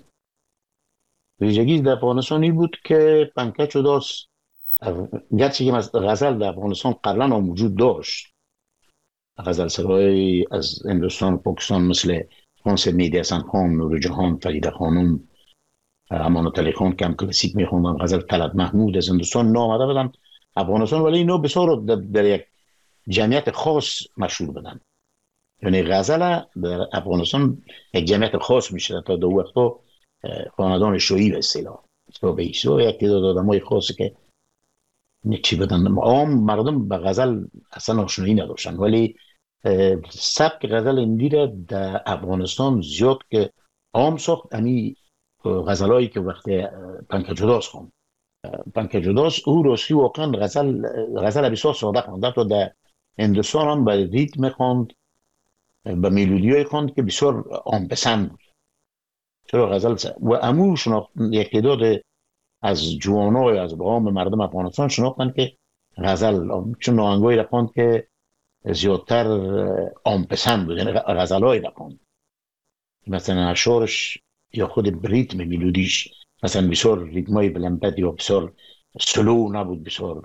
ویژگی در افغانستان این بود که پنکج اودهاس گرچه که غزل در افغانستان قبلا هم وجود داشت، غزل سرای از هندوستان و پاکستان مثل خانس مهدی حسن خان، نور جهان، فریده خانم، امانت علی خان که هم کلاسیک میخوندن، غزل طلعت محمود از هندوستان نامده بودن افغانستان، ولی اینا بسیار در یک جمعیت خاص مشهور بودن. یعنی غزل در افغانستان یک جمعیت خاص میشه. تا دو وقتا خاندان شویی به اصطلاح به ایسو یک تعداد آدمای خاصی که چی بدن عام مردم به غزل اصلا آشنایی نداشتن، ولی سبک غزل اندی را در افغانستان زیاد که عام ساخت. امی غزلایی که وقتی پنکج اودهاس خوند، پنکج اودهاس او راستی واقعا غزل غزل بسیار ساده خوند. تا در هندوستان هم به ریتم خواند، به ملودیای خواند که بسیار عام پسند بود. چرا غزل و امو شناخت یک تعداد از جوانای از عام مردم افغانستان شناختن که غزل چون آهنگایی را خواند که زیادتر عام پسند بود، یعنی غزلایی را خواند مثلا اشعارش یا خود ریتم ملودیش مثلا بسیار ریتمای بلند یا بسیار سلو نبود، بسیار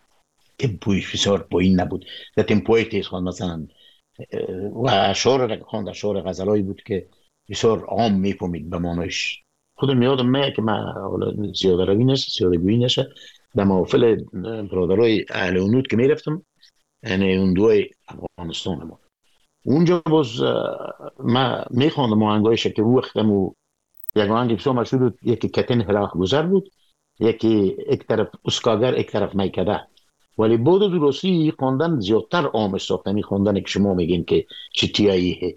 تمپویش بسیار پایین نبود، در تمپوی تیز خواند مثلا. و اشعار را خواند اشعار غزلایی بود که بسیار عام میفهمید به معنیش. خودم یادم میاد که من زیاده روی نشه زیاده گویی نشه در محافل برادرای اهل اونود که میرفتم، یعنی اون دوی افغانستان ما اونجا باز من میخواندم آهنگایش که رو وقتم و یک آهنگ بسیار مشهور بود، یکی کتن هراق گذر بود، یکی یک طرف اسکاگر یک طرف میکده. ولی بود درستی خواندن زیادتر عامش ساختنی خواندن که شما میگین که چی تیاییه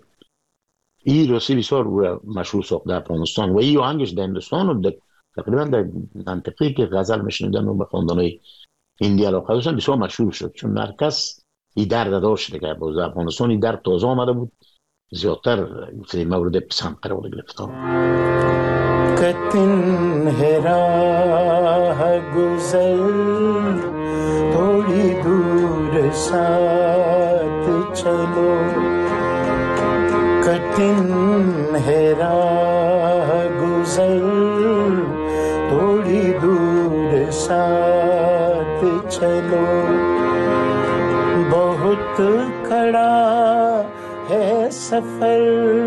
این راستی بسیار مشهور ساخت در افغانستان و این آهنگش در هندوستان و تقریبا در منطقه‌ای که غزل میشنیدن و به خواندن‌های هندی علاقه داشتن بسیار مشهور شد، چون هر کس این درد داشت که باز افغانستان این درد تازه آمده بود، زیادتر مورد پسند قرار گرفت. کتن هرا گذر थोड़ी दूर साथ चलो कठिन है राह गुजर थोड़ी दूर साथ चलो बहुत खड़ा है सफर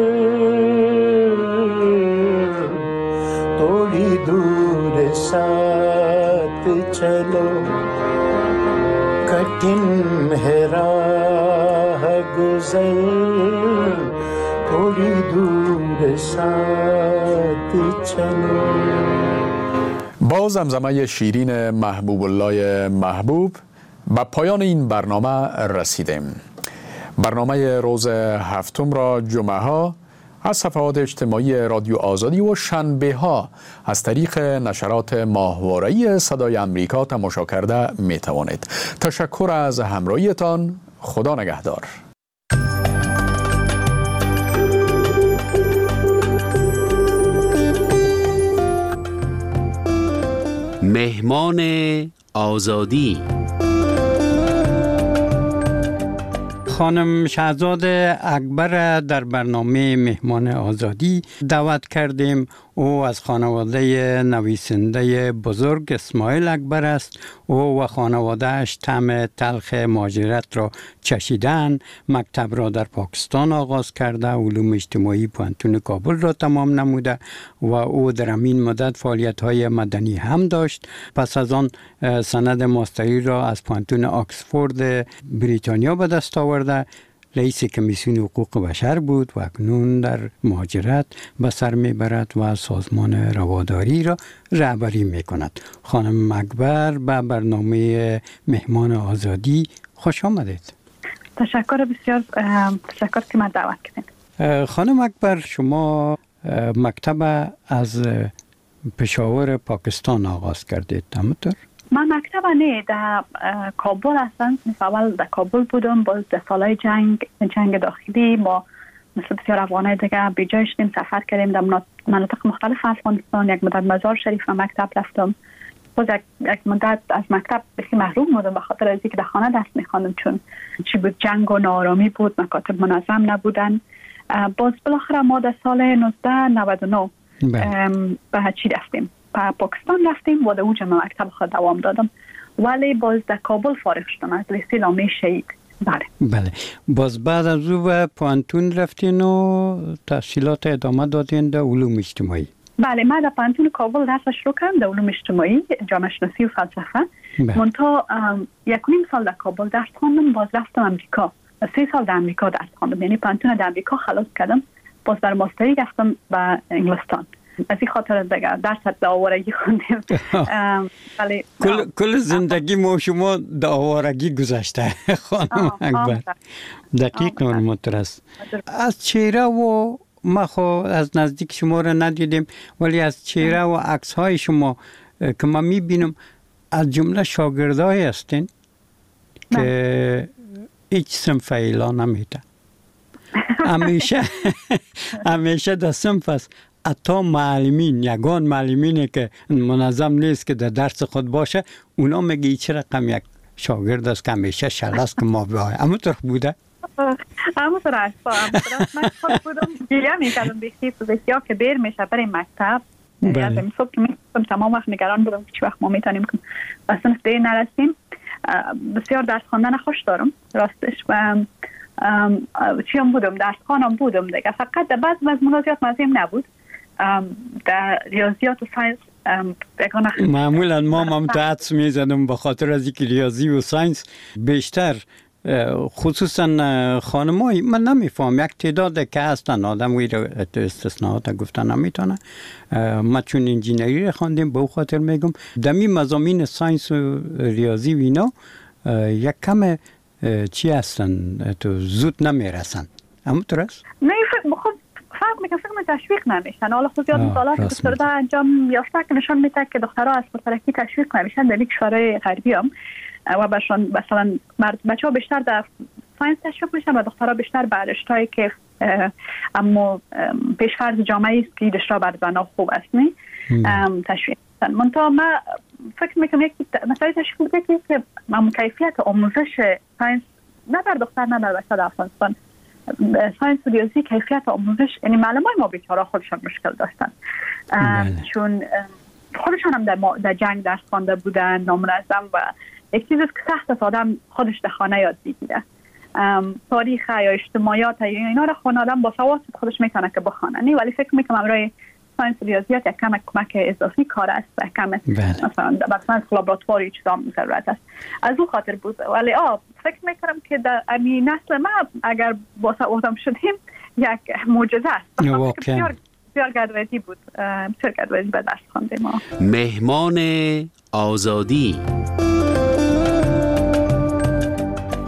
थोड़ी दूर साथ चलो कठिन है राह गुजर थोड़ी दूर साथ चलो. با زمزمه شیرین محبوب الله محبوب به پایان این برنامه رسیدیم. برنامه روز هفتم را جمعه ها از صفحات اجتماعی رادیو آزادی و شنبه ها از طریق نشرات ماهواره‌ای صدای امریکا تماشا کرده می توانید. تشکر از همراهیتان. خدا نگهدار. مهمان آزادی. خانم شهزاد اکبر در برنامه مهمان آزادی دعوت کردیم. او از خانواده نویسنده بزرگ اسماعیل اکبر است. او و خانوادهش طعم تلخ مهاجرت را چشیدن. مکتب را در پاکستان آغاز کرده، علوم اجتماعی پوهنتون کابل را تمام نموده و او در همین مدت فعالیت‌های مدنی هم داشت. پس از آن سند ماستری را از پوهنتون آکسفورد بریتانیا به دست آورده. رئیس کمیسیون حقوق بشر بود و اکنون در مهاجرت به سر میبرد و سازمان رواداری را رهبری میکند. خانم اکبر به برنامه مهمان آزادی خوش آمدید. تشکر بسیار، تشکر که من دعوت کردین. خانم اکبر، شما مکتب از پشاور پاکستان آغاز کردید، همونطور؟ من مکتب نه در کابل هستم. اول در کابل بودم. باز در سالهای جنگ جنگ داخلی ما مثل بسیار افغانای دیگه بیجا شدیم، سفر کردیم در مناطق مختلف افغانستان. یک مدت مزار شریف و مکتب رفتم. باز یک, یک مدت از مکتب بسیار محروم بودم به خاطر از اینکه در خانه درس می‌خواندم، چون چی بود جنگ و ناآرامی بود، مکاتب منظم نبودن. باز بالاخره ما در سال نوزده نود و نه به چی رفتیم، به پاکستان رفتیم و در اونجا مکتب خود دوام دادم، ولی باز در کابل فارغ شدم از لیسه لامه شهید. بله بله. باز بعد از او به پوهنتون رفتین و تحصیلات ادامه دادین در علوم اجتماعی؟ بله، من در پوهنتون کابل درس شروع کردم در علوم اجتماعی، جامعه شناسی و فلسفه. منتها یک و نیم سال در کابل درس خواندم. باز رفتم امریکا، سه سال در امریکا درس خواندم، یعنی پوهنتون در امریکا خلاص کردم. باز در ماستری رفتم به انگلستان. از این خاطر دیگه درس در آوارگی خوندیم. ولی کل کل زندگی ما شما در آوارگی گذشته خانم اکبر. دقیق نورمتر است. از چهره و ما خو از نزدیک شما را ندیدیم، ولی از چهره و عکس های شما که ما میبینم از جمله شاگردای هستین که هیچ صنف اعلان نمیده. همیشه همیشه در صنف است. حتی معلمین، یگان معلمینی که منظم نیست که در درس خود باشه، اونا میگه چه رقم یک شاگرد است که همیشه شلست که ما بیای. همونطور بوده؟ همونطور است. من خود بودم گیره میکردم بسیار که دیر میشه برای مکتب. یادم صبح که میکنم تمام وقت نگران بودم که چی وقت ما میتونیم که به صنف دیر نرسیم. بسیار درس خواندن خوش دارم راستش و چی هم بودم، درس خوانم بودم دیگه. فقط در بعض از منازعات مزیم نبود. در ریاضیات و ساینس معمولا ما هم تو حدس میزنم به خاطر از اینکه ریاضی و ساینس بیشتر خصوصا خانمایی، من نمیفهم یک تعداد که هستن آدم وی رو استثناءات گفتن نمیتونه. ما چون انجینری رو خواندیم به او خاطر میگم دمی مضامین ساینس و ریاضی و اینا یک کم چی هستن تو زود نمیرسن. همونطور است؟ نه خب فرق میکنه، فکر تشویق نمیشن. حالا خود زیاد مطالعات دکترا انجام یافته که نشان میده که دخترها از پرترکی تشویق نمیشن در کشورهای غربی هم و بهشون مثلا بچه‌ها بیشتر در ساینس تشویق میشن و دخترها بیشتر به رشته‌ای که اما پیش‌فرض جامعه است که رشته بر زن‌ها خوب است نه تشویق میشن. منتها ما فکر میکنم یک مسئله تشویق بوده که کیفیت آموزش ساینس نه در دختر نه در بچه در افغانستان، ساینس و ریاضی کیفیت آموزش، یعنی معلمای ما بیچاره خودشان مشکل داشتن چون خودشان هم در, در جنگ درس خوانده بودن، نامنظم و یک چیزی که سخت است آدم خودش در خانه یاد بگیره. تاریخ یا اجتماعیات اینا را خانه آدم با سواد خودش میتونه که بخونه نه، ولی فکر میکنم برای ساینس و ریاضیات یک کم کمک اضافی کار است و کم مثلا در ساینس لابراتواری چیزا ضرورت است. از اون خاطر بود. ولی آه فکر میکنم که در امی نسل ما اگر با سوادم شدیم یک معجزه است. بسیار بسیار گردوزی بود، بسیار گردوزی به دست خواندیم ما. مهمان آزادی.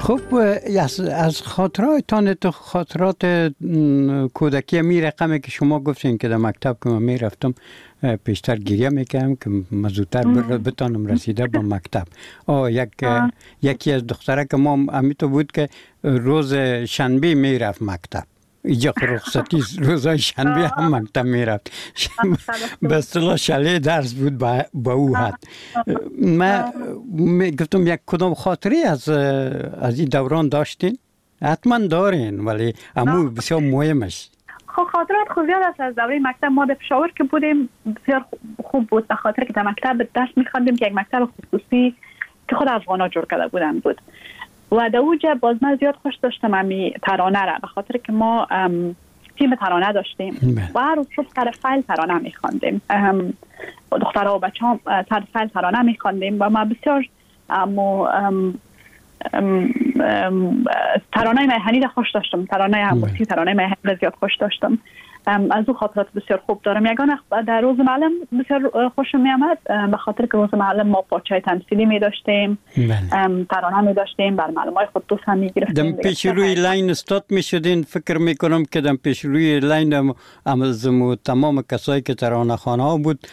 خب از از خاطراتتان تو خاطرات کودکی می رقمی که شما گفتین که در مکتب که من می رفتم پیشتر گریه میکردم که مزودتر بتانم رسیده به مکتب. آه یک یکی از دختره که ما امیتو بود که روز شنبه می رفت مکتب. اینجا رخصتی روزای شنبه هم مکتب می رفت. به اصطلاح شله درس بود با او حد. من گفتم یک کدام خاطری از از این دوران داشتین؟ حتما دارین ولی امو بسیار مهمش. خب خاطرات خوب زیاد است از دوره مکتب. ما در پشاور که بودیم بسیار خوب بود به خاطر که در مکتب درس می‌خواندیم که یک مکتب خصوصی که خود افغانا جور کرده بودن بود و در اوجه باز من زیاد خوش داشتم امی ترانه را به خاطر که ما تیم ترانه داشتیم و هر روز صبح سر فیل ترانه می‌خواندیم. دخترها و بچه‌ها سر فیل ترانه می‌خواندیم و ما بسیار امو ام ام ام ترانه میهنی را خوش داشتم. ترانه هموسی ترانه میهنی را زیاد خوش داشتم. از او خاطرات بسیار خوب دارم. یگانه در روز معلم بسیار خوشم می آمد به خاطر که روز معلم ما پارچه تمثیلی می داشتیم، ترانه می داشتیم، بر معلومای خود دوست هم می گرفتیم. دم پیش روی لاین استاد می شدین. فکر می کنم که دم پیش روی لاین امازمو تمام کسایی که ترانه خانه ها بود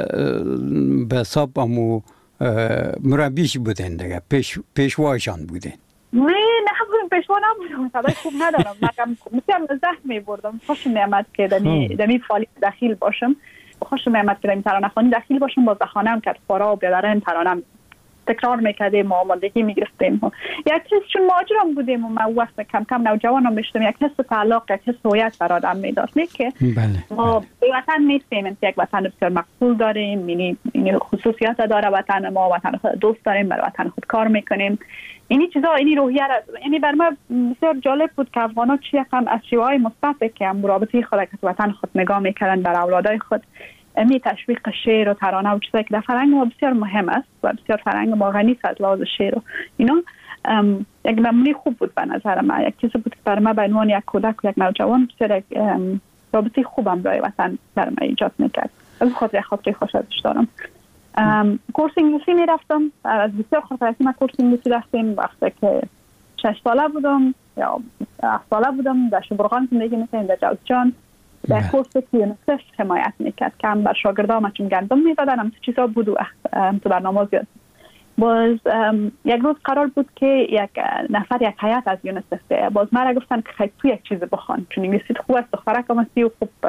به حساب امو مربیش بودن دیگه، پیش پیشوایشان بودن. نه نه بودم پیشوا نبودم، صدای خوب ندارم، مگم بسیار لذت می‌بردم. خوشم می‌آمد که دمی دمی فعالیت داخل باشم. خوشم می‌آمد که دمی ترانه خوانی داخل باشم. باز خانه‌ام که فارا و بیادران ترانه تکرار می‌کردیم و آمادگی می‌گرفتیم. یک حس چون مهاجرم بودیم و من وقت کم کم نوجوانم می‌شدم، یک حس تعلق، یک حس هویت برای آدم می‌داد. نه که ما به وطن نیستیم، یک وطن بسیار مقبول داریم، یعنی این خصوصیات داره وطن ما، وطن خود دوست داریم، برای وطن خود کار می‌کنیم. اینی چیزا اینی روحیه را یعنی بر من بسیار جالب بود که افغانا چی هم از شیوه‌های مثبت که مرابطه خود که وطن خود نگاه می‌کردن بر اولادای خود می تشویق شعر و ترانه و چیزایی که در فرهنگ ما بسیار مهم است و بسیار فرهنگ ما غنی است از لحاظ شعر و اینا. یک نمونه خوب بود به نظر من. یک چیز بود که برای من به عنوان یک کودک و یک نوجوان بسیار یک رابطه خوبم برای وطن برای من ایجاد می‌کرد. از خاطر خاطر خوش ازش دارم. کورس انگلیسی می رفتم. از بسیار خاطراتی من کورس انگلیسی رفتیم وقتی که شش ساله بودم یا هفت ساله بودم. در شبرغان زندگی می‌کردم، در جوزجان. در کورس که یونیسف حمایت می‌کرد که هم بر شاگردام چون گندم می‌دادن، هم تو چیزا بود و تو برنامه زیاد. باز یک روز قرار بود که یک نفر یک هیئت از یونیسف بیاید. باز مرا گفتن که خیلی تو یک چیز بخوان چون انگلیسی خوب است، دخترکم هستی و خوب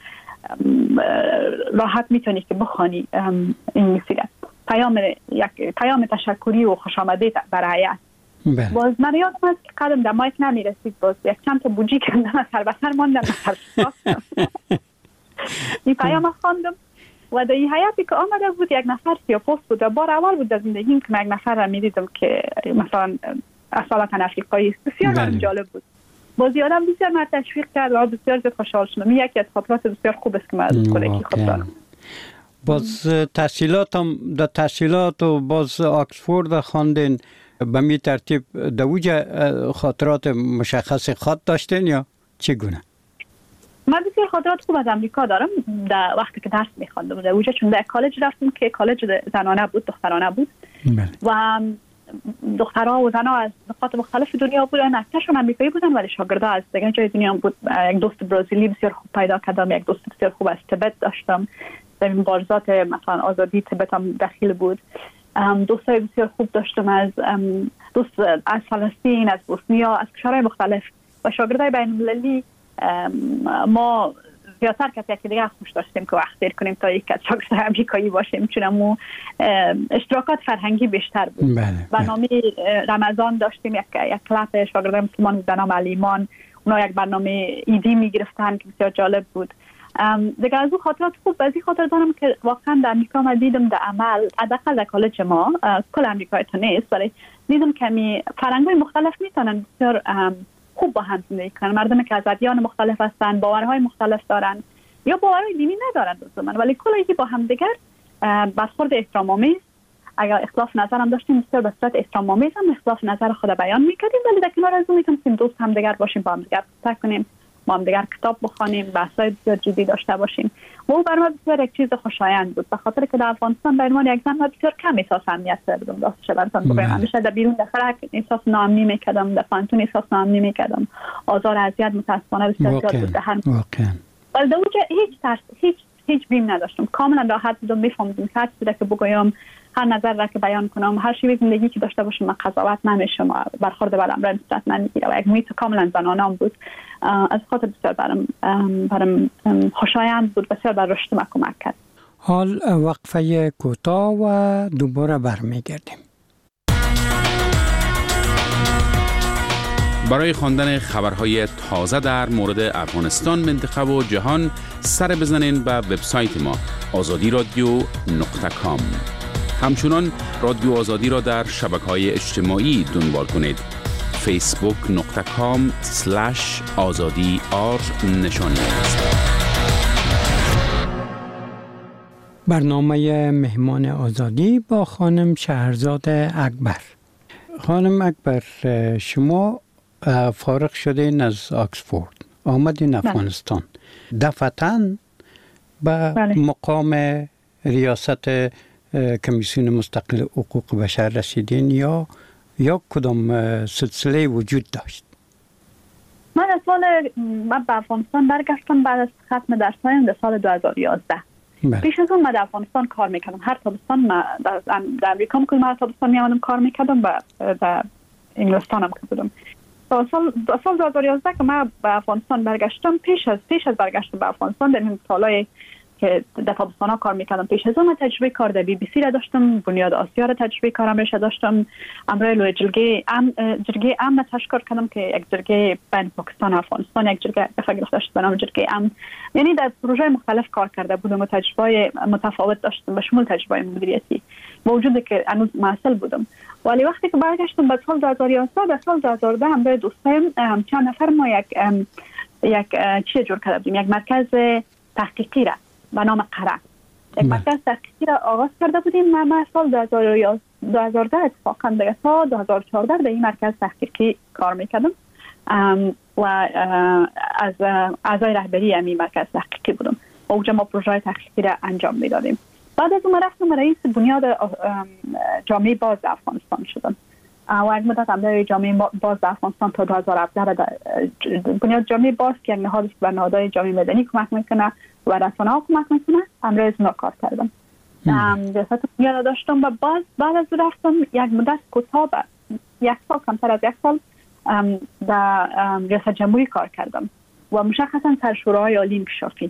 راحت میتونی که بخوانی انگلیسی را. پیام یک پیام تشکری و خوش آمدید برای هیئت. باز من یادم است که قدم در مایک نمیرسید. باز یک چند تا بوجی کندم، سر به سر ماندم، سر شکستم. این پیام خواندم و در این هیئتی که آمده بود یک نفر سیاه‌پوست بود و بار اول بود در زندگیم که من یک نفر را میدیدم که مثلا اصالتا افریقایی است. بسیار جالب بود. باز یادم بسیار من تشویق کرد و بسیار زیاد خوشحال شدم. یکی از خاطرات بسیار خوب است که من از کودکی خود دارم. باز تحصیلاتم در تحصیلات و باز آکسفورد خواندین. به می ترتیب در اوج خاطرات مشخص خاط داشتین یا چگونه؟ من بسیار خاطرات خوب از امریکا دارم. در وقتی که درس می‌خواندم در اوج، چون در کالج رفتم که کالج زنانه بود، دخترانه بود. بله. و دخترها و زنها از نقاط مختلف دنیا بودن. اکثرشون آمریکایی بودن ولی شاگردا از دیگر جای دنیا بود. یک دوست برزیلی بسیار خوب پیدا کردم، یک دوست بسیار خوب از تبت داشتم. در مبارزات مثلا آزادی تبت هم داخل بود. دوستای بسیار خوب داشتم از دوست از فلسطین، از بوسنیا، از کشورهای مختلف و شاگردای بین المللی. ما زیادتر کسی که دیگه خوش داشتیم که وقت دیر کنیم تا یک از شاگردای آمریکایی باشیم چون مو اشتراکات فرهنگی بیشتر بود. برنامه رمضان داشتیم، یک یک کلاس شاگردای مسلمان به نام علیمان، اونا یک برنامه ایدی میگرفتن که بسیار جالب بود. دیگه از اون خاطرات خوب بعضی خاطر دارم که واقعا در امریکا ما دیدم در عمل، حداقل در کالج ما، کل امریکا تو نیست ولی دیدم که می فرهنگ‌های مختلف میتونن بسیار خوب با هم زندگی کنن. مردمی که از ادیان مختلف هستن، باورهای مختلف دارن یا باورهای دینی ندارن لزوما، ولی کلی با هم دیگر برخورد احترام‌آمیز. اگر اختلاف نظر هم داشتیم بسیار به صورت احترام‌آمیز هم اختلاف نظر خود بیان می‌کردیم، ولی در کنار از اون میتونستیم دوست هم دیگر باشیم، با هم دیگر صحبت کنیم ما هم دیگر کتاب بخوانیم، بحث‌های بسیار جدی داشته باشیم. و او برای من بسیار یک چیز خوشایند بود، به خاطر که در افغانستان به عنوان یک زن بسیار کم احساس امنیت کردم. راستش براتون بگم همیشه در بیرون داخل احساس ناامنی میکردم، در فانتون احساس ناامنی میکردم، آزار اذیت متاسفانه بسیار زیاد بود. واقعا ولی در اونجا هیچ ترس، هیچ هیچ بیم نداشتم، کاملا راحت بودم، میفهمیدم که هر چیزی که بگویم، هر نظر را که بیان کنم، هر شیوه زندگی که داشته باشم، من قضاوت نمیشم، برخورد بدم را نسبت نمیگیره و یک محیط کاملا زنانه بود. از خاطر بسیار برام برام خوشایند بود، بسیار بر رشد ما کمک کرد. حال وقفه کوتاه و دوباره برمیگردیم. برای خواندن خبرهای تازه در مورد افغانستان، منطقه و جهان سر بزنین به وبسایت ما آزادی رادیو نقطه کام. همچنان رادیو آزادی را در شبکه‌های اجتماعی دنبال کنید. فیسبوک نقطه کام سلش آزادی آر نشانی است. برنامه مهمان آزادی با خانم شهرزاد اکبر. خانم اکبر، شما فارغ شدین از آکسفورد، آمدین افغانستان، دفعتاً به بله. مقام ریاست کمیسیون مستقل حقوق بشر رسیدین یا یا کدام سلسله وجود داشت؟ من از سال من به افغانستان برگشتم بعد از ختم درسایم در سال دو هزار و یازده. بله. پیش از اون من در افغانستان کار میکردم، هر تابستان من در, در امریکا میکنم، هر تابستان میامدم کار میکردم و در انگلستان هم که بودم. سال سال دو هزار و یازده که من به افغانستان برگشتم، پیش از پیش از برگشتم به افغانستان در این سالای که در تابستان ها کار میکردم، پیش از اون تجربه کار در بی بی سی را داشتم، بنیاد آسیا را تجربه کارم را داشتم، امروز لوی جلگه ام جرگه ام تشکیل کردم که یک جرگه بین پاکستان و افغانستان، یک جرگه فکر داشت به نام جرگه ام، یعنی در پروژه مختلف کار کرده بودم و تجربه متفاوت داشتم به شمول تجربه مدیریتی، با وجود که هنوز معسل بودم. ولی وقتی که برگشتم به سال دو هزار و یازده، در سال دو هزار و ده هم به دوستایم چند نفر ما یک یک چیز جور کرده بودیم، یک مرکز تحقیقی را به نام قره، یک مرکز تحقیقی را آغاز کرده بودیم. ما ما سال دو هزار و ده اتفاقا دیگه سال دو هزار و چهارده در این مرکز تحقیقی کار میکردم و از اعضای رهبری این مرکز تحقیقی بودم و اونجا ما پروژه تحقیقی را انجام میدادیم. بعد از اون رفتم رئیس بنیاد جامعه باز افغانستان شدم و یک مدت هم در جامعه باز افغانستان تا دو هزار و هفده بنیاد جامعه باز که یک نهاد است به نهادهای جامعه مدنی کمک میکنه و رسانه ها کمک میکنه، امروز اونا کار کردم. ریاست بنیاد داشتم و باز بعد از رفتم یک مدت کوتاه، یک سال کمتر از یک سال در ریاست جمهوری کار کردم و مشخصا سرشورای عالی انکشافی.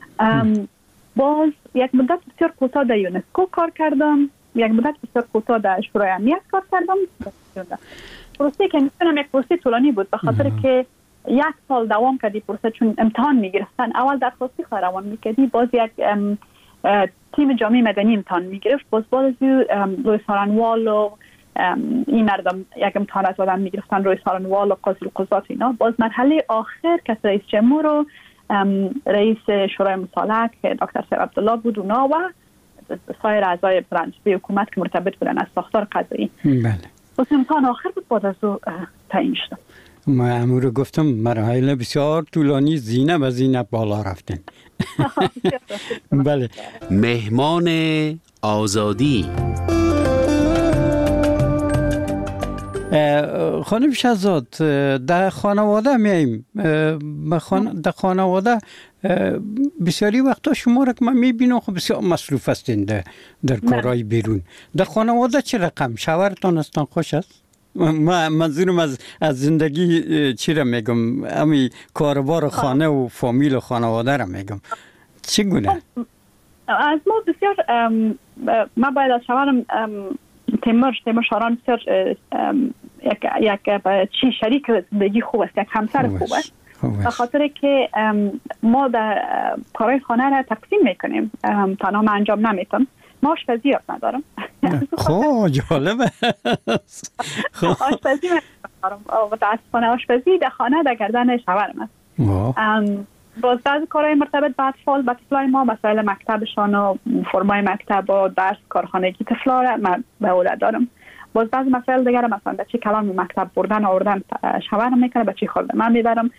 باز یک مدت بسیار کوتاه در یونسکو کار کردم، یک مدت بسیار کوتاه در شورای امنیت کار کردم. پروسه که میتونم یک پروسه طولانی بود به خاطر که یک سال دوام کردی پروسه، چون امتحان میگرفتن، اول درخواستی خواهی روان میکردی، باز یک تیم جامعه مدنی امتحان میگرفت، باز باز روی سارنوال و این مردم یک امتحان از آدم میگرفتن، روی سارنوال و قاضی القضات اینا. باز مرحله آخر که رئیس جمهور و رئیس شورای مصالحه که دکتر سید عبدالله بود اونا و سایر اعضای برانچه حکومت که مرتبط بودن از ساختار قضایی. بله. باز امتحان آخر بود، بعد از او تعیین شدم. ما امروز گفتم مراحل بسیار طولانی، زینه و زینه بالا رفتن. بله. مهمان آزادی. خانم شهرزاد، در خانواده میاییم، در خانواده بسیاری وقتا شما را که من میبینم خب بسیار مصروف هستین در, در کارهای بیرون. در خانواده چه رقم؟ شوهرتان هستن خوش است؟ ما منظورم از از زندگی چی را میگم، امی کاربار خانه و فامیل و خانواده را میگم، چگونه؟ از ما بسیار ما باید از شوهرم تیمور تیمور شاران بسیار یک یک چی شریک زندگی خوب است، یک همسر خوب است، به خاطر که ما در کارهای خانه را تقسیم میکنیم، تنها من انجام نمیتونم، ما آشپزی یاد ندارم. خواه جالبه. آشپزی ندارم، متاسفانه آشپزی در خانه در گردن شوهرم است. باز بعضی کارهای مرتبط با اطفال با طفلای ما، مسائل مکتبشان و فرمای مکتب و درس کارخانگی طفلا را من به عهده دارم. باز بعضی مسائل دیگر مثلا بچه کلام مکتب بردن آوردن شوهرم میکنه، بچه خورده من میبرم.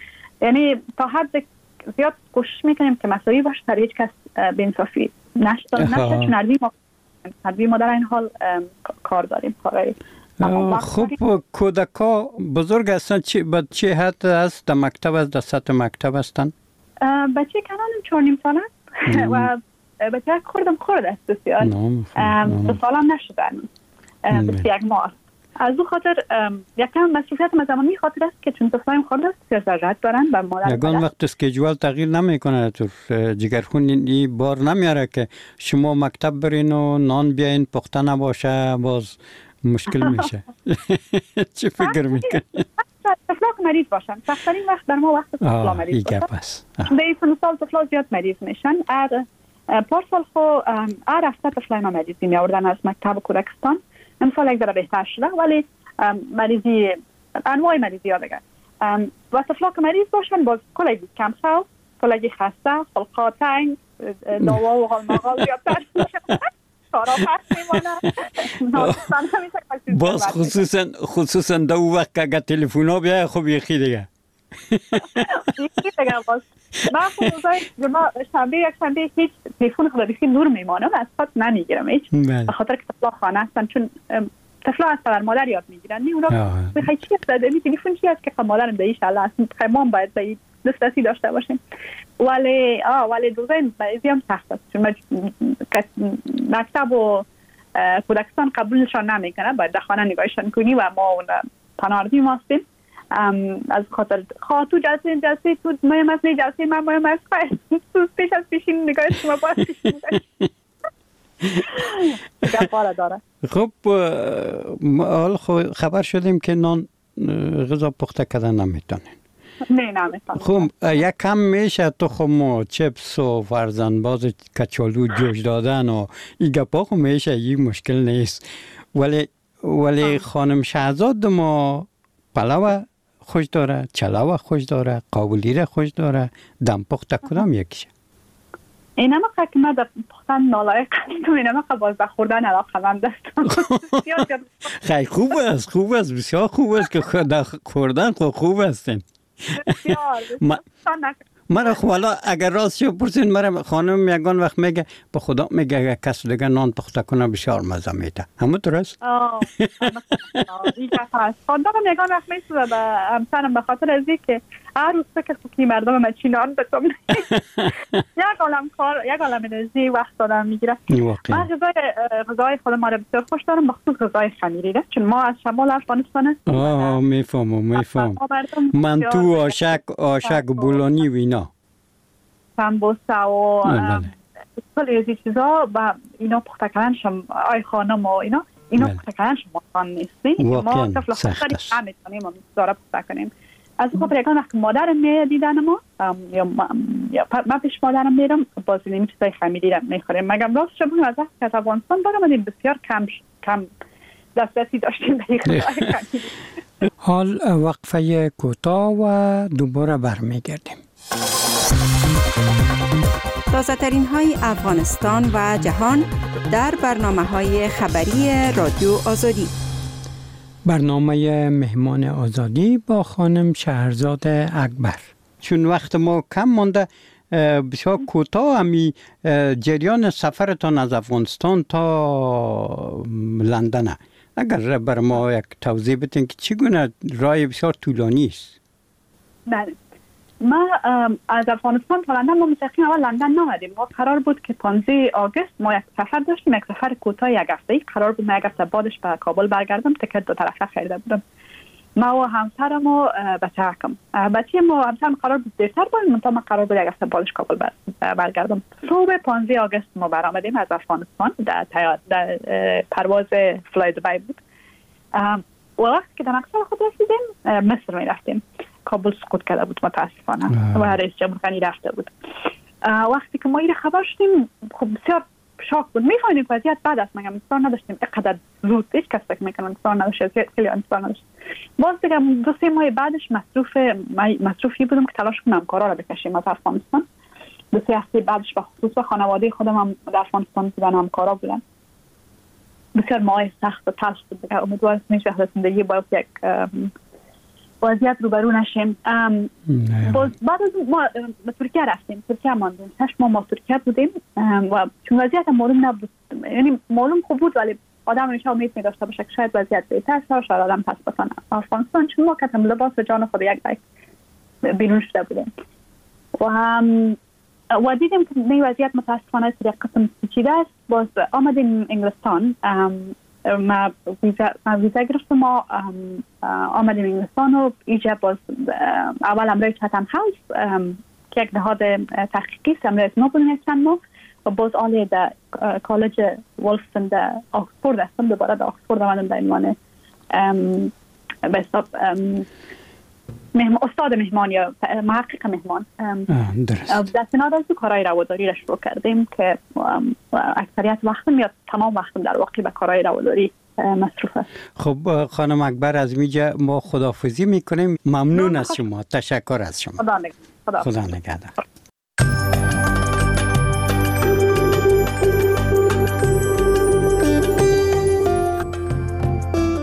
یعنی تا حد زیاد کوشش میکنیم که مساوی باشه، در هیچ کس بی‌انصافی نشه نشه چون عربی ما عربی ما در این حال کار داریم کارای. خب کودکا بزرگ هستن چی به چه حد است؟ در مکتب است، در سطح مکتب هستن؟ بچه کنان چهار نیم ساله و بچه خوردم خورد است بسیار دو سالم نشدن بس یک ماه. از او خاطر یکم مسئولیت زمانی خاطر است که چون طفلایم خورده است بسیار ضرورت دارن و مادر یگان وقت اسکیجول تغییر نمیکنه تو جگرخون این بار نمیاره که شما مکتب برین و نان بیاین پخته نباشه باز مشکل میشه. چی فکر میکنی؟ طفلا مریض باشن سخت‌ترین وقت در ما وقت طفلا مریض باشن. به این سال طفلا زیاد مریض میشن. ار پارسال خو ار هفته طفلای ما مریضی میآوردن از مکتب کودکستان. امسال یک ذره بهتر شده ولی مریضی انواع مریضی ها دیگه و طفلا که مریض باشن باز کلگی کم خو کلگی خسته خلقا تنگ دوا و حال مقال زیادتر کارا پس میمانه باز خصوصا خصوصا دو وقت که اگر تلفون ها بیای خب یکی دیگه یکی دیگه باز من خود روزای شنبه یک شنبه هیچ تلفون خدا بیخی نور میمانم از خود نمیگیرم هیچ به خاطر که طفلا خانه هستن چون طفلا از پدر مادر یاد میگیرن نی اونا بخوای چی هست دادمی تلفن چی هست که خب مادرم به ایشالله اصلا خیمان باید به دسترسی داشته باشیم ولی آه ولی دوزای مریضی هم سخت است چون مکتب و کودکستان قبولشان نمیکنه باید در خانه نگاهشان کنی و ما پناهندگی ما هستیم از خاطر خاطو جلسه جلسه تو مهم است نه جلسه من مهم است تو پیش از پیشین نگاه شما باید پیشین نگاه داره. خب حال خبر شدیم که نان غذا پخته کردن نمیتونین. نه نمیتونین. خب یک کم میشه تخم و چپس و فرزندباز کچالو جوش دادن و این گپا خب میشه این مشکل نیست ولی ولی خانم شهزاد ما پلاو خوش داره، چلاو خوش داره، قابلی را خوش داره، دم پخته کدام یکیشه؟ این هم که من در پختن نالایق هستم این هم که باز در خوردن علاقه من دستم خیلی خوب است خوب است بسیار خوب است که در خوردن خوب خوب هستین بسیار مرا خوالا اگر راست شو پرسین مرا خانم یگان وقت میگه به خدا میگه اگر کس دیگه نان پخته کنه بسیار مزه میده همه درست؟ آه اینجا هست خواندم یگان وقت میسوزه به همسرم به خاطر ازی که هر روز فکر که مردم من چی نان بتم یک عالم کار یک عالم انرژی وقت دارم میگیره من غذای غذای خود ما رو بسیار خوش دارم بخصوص غذای خمیری ده چون ما از شمال افغانستان آه میفهمم میفهم منتو آشک آشک بولانی و اینا سمبوسه و کلی از این چیزا و اینا پخته کردنشم آی خانم و اینا اینا پخته کردنشم آسان نیستی ما طفل خودی نمیتونیم و داره پخته کنیم از خب یکان وقت مادرم میاد دیدن ما یا یا من پیش مادرم میرم بازی نمی چیزای خمیری را میخوریم مگم راست شد از وقت که از افغانستان برامدیم بسیار کم کم دسترسی داشتیم به این حال وقفه کوتاه و دوباره برمیگردیم. تازه ترین های افغانستان و جهان در برنامه های خبری رادیو آزادی. برنامه مهمان آزادی با خانم شهرزاد اکبر. چون وقت ما کم مانده بسیار کوتاه همی جریان سفرتان از افغانستان تا لندن اگر بر ما یک توضیح بدین که چگونه راه بسیار طولانی است. بله ما از افغانستان تا لندن ما مستقیم اول لندن نامدیم. ما قرار بود که پانزده آگوست ما یک سفر داشتیم، یک سفر کوتاه یک هفته‌ای. قرار بود ما یک هفته بعدش به کابل برگردم، تکت دو طرفه خریده بودم. ما و همسرم و بچه‌کم. بچه ما همسرم قرار بود دیرتر باید، منتها ما قرار بود یک هفته بعدش کابل برگردم. صبح پانزده آگوست ما برآمدیم از افغانستان، در در پرواز فلای دبی بود. و وقتی که در مقصد خود رسیدیم مصر می رفتیم. کابل سقوط کرده بود متاسفانه و رئیس جمهور غنی رفته بود. وقتی که ما این خبر شدیم خب بسیار شاک بود. می‌فهمیم که وضعیت بد است، مگه انتظار نداشتیم اینقدر زود. هیچ کس فکر می‌کنه انتظار نداشت، خیلی انتظار نداشت. باز دیگه دو سه ماه بعدش مصروف مصروفی بودم که تلاش کنم کارا رو بکشیم از افغانستان. دو سه هفته بعدش به خصوص خانواده خودم هم در افغانستان بودن، همکارا بودن. بسیار ماه سخت و تلخ بود. امیدوارم میشه زندگی با یک وضعیت روبرو نشیم. باز بعد از ما به ترکیه رفتیم، ترکیه ماندیم، هشت ماه ما ترکیه بودیم و چون وضعیت معلوم نبود، یعنی معلوم خوب بود ولی آدم همیشه امید می‌داشته باشه که شاید وضعیت بهتر شه، شاید آدم پس بکنه. افغانستان چون ما کتم لباس و جان خود یک بایک بیرون شده بودیم و هم و دیدیم که این وضعیت متاسفانه یک قسم پیچیده است. باز آمدیم انگلستان، ما ویزا ویزا گرفتم، ما آمدیم انگلستان و اینجا باز اول امروی چاتم هاوس که یک نهاد تحقیقی است، امروی اسنو بودیم چند ماه و باز آلی در کالج والستون در آکسفورد هستم، دوباره در آکسفورد آمدم در عنوان به حساب مهمان، استاد مهمان یا محقق مهمان. درست. در کنار از دو کارهای رواداری را شروع کردیم که اکثریت وقتم یا تمام وقتم در واقع به کارهای رواداری مصروف است. خب خانم اکبر، از میجا ما خداحافظی میکنیم. ممنون از شما، تشکر از شما. خدا نگهدار. خدا نگهدار.